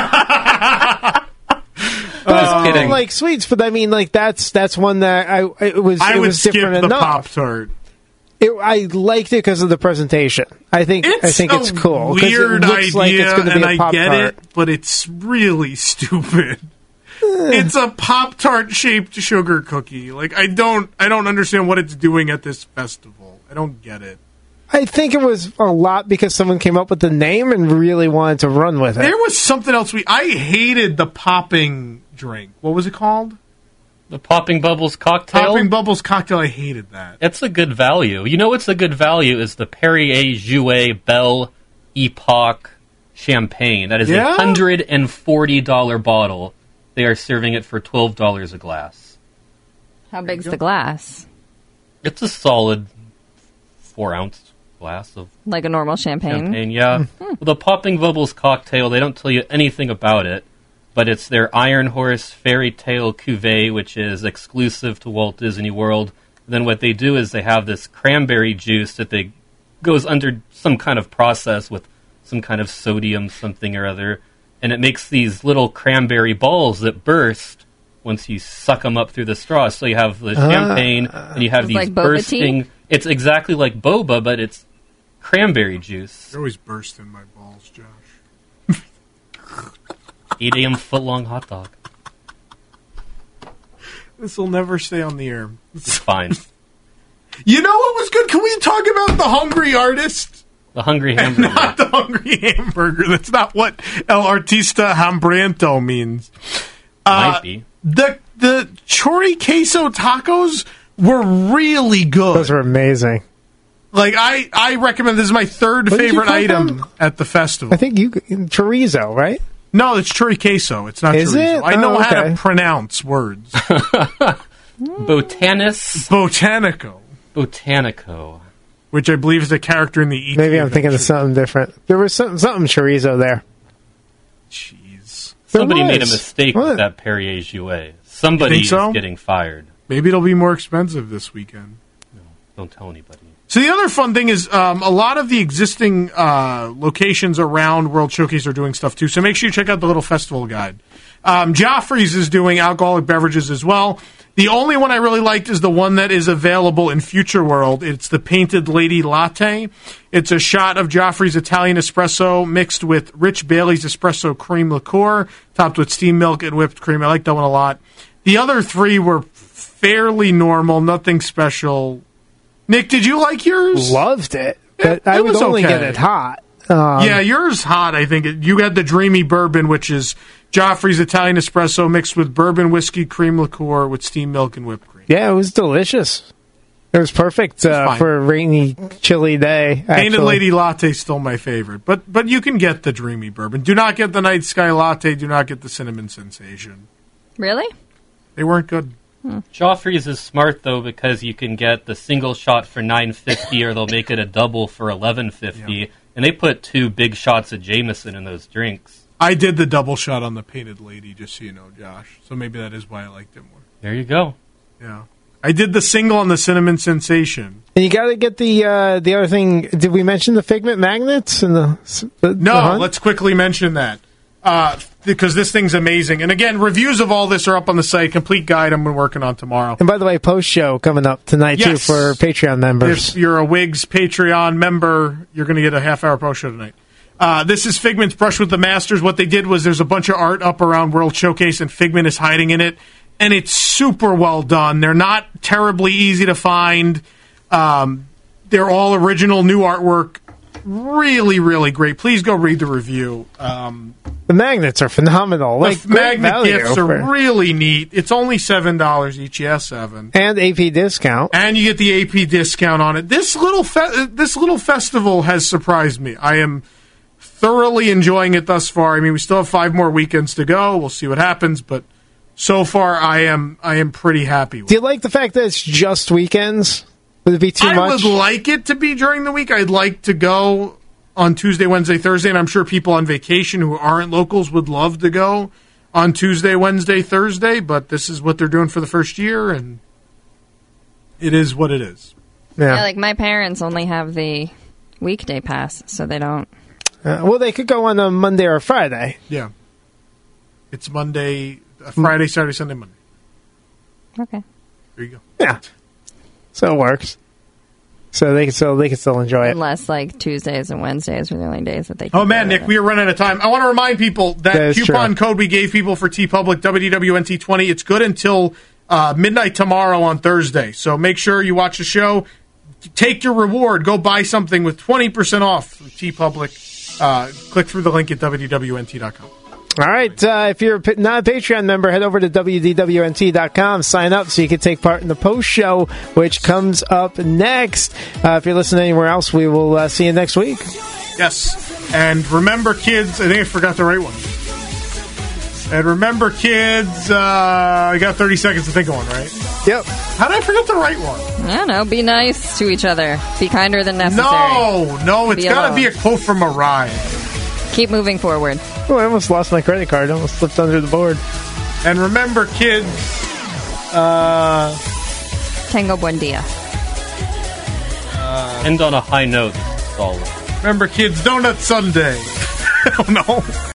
I don't like sweets, but I mean, that's one that I would skip different the enough. Pop-Tart. I liked it because of the presentation. I think it's cool. Weird it looks idea, like it's going to be and a Pop-Tart. I get it, but it's really stupid. It's a Pop-Tart shaped sugar cookie. I don't understand what it's doing at this festival. I don't get it. I think it was a lot because someone came up with the name and really wanted to run with it. There was something else I hated the popping drink. What was it called? The Popping Bubbles cocktail? Popping Bubbles cocktail, I hated that. It's a good value. You know what's a good value is the Perrier Jouet Belle Epoque champagne. That is a $140 bottle. They are serving it for $12 a glass. How big's the glass? It's a solid 4-ounce glass of... Like a normal champagne? Yeah. Well, the Popping Bubbles cocktail, they don't tell you anything about it. But it's their Iron Horse Fairy Tale Cuvée, which is exclusive to Walt Disney World. Then what they do is they have this cranberry juice that goes under some kind of process with some kind of sodium something or other, and it makes these little cranberry balls that burst once you suck them up through the straw. So you have the champagne, and you have these bursting... It's exactly like boba, but it's cranberry juice. You're always bursting my balls, Josh. 8 a.m. footlong hot dog. This will never stay on the air. It's fine. You know what was good? Can we talk about the Hungry Artist? The Hungry Hamburger. Not the Hungry Hamburger. That's not what El Artista Hambriento means. Might be. The chori queso tacos were really good. Those are amazing. I recommend. This is my third favorite item at the festival. I think chorizo, right? No, it's chori queso. It's not Is chorizo. it? I know how okay. to pronounce words. Botanico. Which I believe is a character in the E.T. Maybe I'm thinking of something different. There was something chorizo there. Jeez. Somebody made a mistake with that Perrier Jouet. Somebody is getting fired. Maybe it'll be more expensive this weekend. No, don't tell anybody. So the other fun thing is a lot of the existing locations around World Showcase are doing stuff too. So make sure you check out the little festival guide. Joffrey's is doing alcoholic beverages as well. The only one I really liked is the one that is available in Future World. It's the Painted Lady Latte. It's a shot of Joffrey's Italian espresso mixed with Rich Bailey's espresso cream liqueur, topped with steamed milk and whipped cream. I like that one a lot. The other three were fairly normal, nothing special. Nick, did you like yours? Loved it, but I would only get it hot. Yeah, yours hot, I think. You had the Dreamy Bourbon, which is Joffrey's Italian espresso mixed with bourbon whiskey cream liqueur with steamed milk and whipped cream. Yeah, it was delicious. It was perfect for a rainy, chilly day. Painted Lady Latte is still my favorite. But you can get the Dreamy Bourbon. Do not get the Night Sky Latte. Do not get the Cinnamon Sensation. Really? They weren't good. Joffrey's is smart, though, because you can get the single shot for $9.50 or they'll make it a double for $11.50. Yeah. And they put 2 big shots of Jameson in those drinks. I did the double shot on the Painted Lady, just so you know, Josh. So maybe that is why I liked it more. There you go. Yeah. I did the single on the Cinnamon Sensation. And you got to get the other thing. Did we mention the Figment magnets? And No, let's quickly mention that. Because this thing's amazing. And again, reviews of all this are up on the site. Complete guide I'm working on tomorrow. And by the way, post-show coming up tonight, too, for Patreon members. If you're a Wigs Patreon member, you're going to get a half-hour post-show tonight. This is Figment's Brush with the Masters. What they did was there's a bunch of art up around World Showcase, and Figment is hiding in it. And it's super well done. They're not terribly easy to find. They're all original new artwork. Really, really great. Please go read the review. The magnets are phenomenal. The magnet gifts are really neat. It's only $7 each. Yeah, $7. And AP discount. And you get the AP discount on it. This little festival has surprised me. I am thoroughly enjoying it thus far. I mean, we still have 5 more weekends to go. We'll see what happens, but so far I am pretty happy with it. Do you like the fact that it's just weekends? Would it be too much? I would like it to be during the week. I'd like to go on Tuesday, Wednesday, Thursday, and I'm sure people on vacation who aren't locals would love to go on Tuesday, Wednesday, Thursday, but this is what they're doing for the first year, and it is what it is. Yeah, like my parents only have the weekday pass, so they don't. Well, they could go on a Monday or a Friday. Yeah. It's Monday, Friday, Saturday, Sunday, Monday. Okay. There you go. Yeah. So it works. So they can still enjoy it. Unless like Tuesdays and Wednesdays are the only days that they can. Oh man, Nick, we are running out of time. I want to remind people that coupon code we gave people for TeePublic, WDWNT20, it's good until midnight tomorrow on Thursday. So make sure you watch the show. Take your reward. Go buy something with 20% off TeePublic. Click through the link at WDWNT.com. All right. If you're not a Patreon member, head over to WDWNT.com. Sign up so you can take part in the post show, which comes up next. If you're listening anywhere else, we will see you next week. Yes. And remember, kids, I think I forgot the right one. And remember, kids, I got 30 seconds to think of one, right? Yep. How did I forget the right one? I don't know. Be nice to each other. Be kinder than necessary. No, it's got to be a quote from Mariah. Keep moving forward. Oh, I almost lost my credit card. I almost slipped under the board. And remember, kids, Tango buen dia. End on a high note. Solid. Remember, kids, Donut Sunday. Oh, no.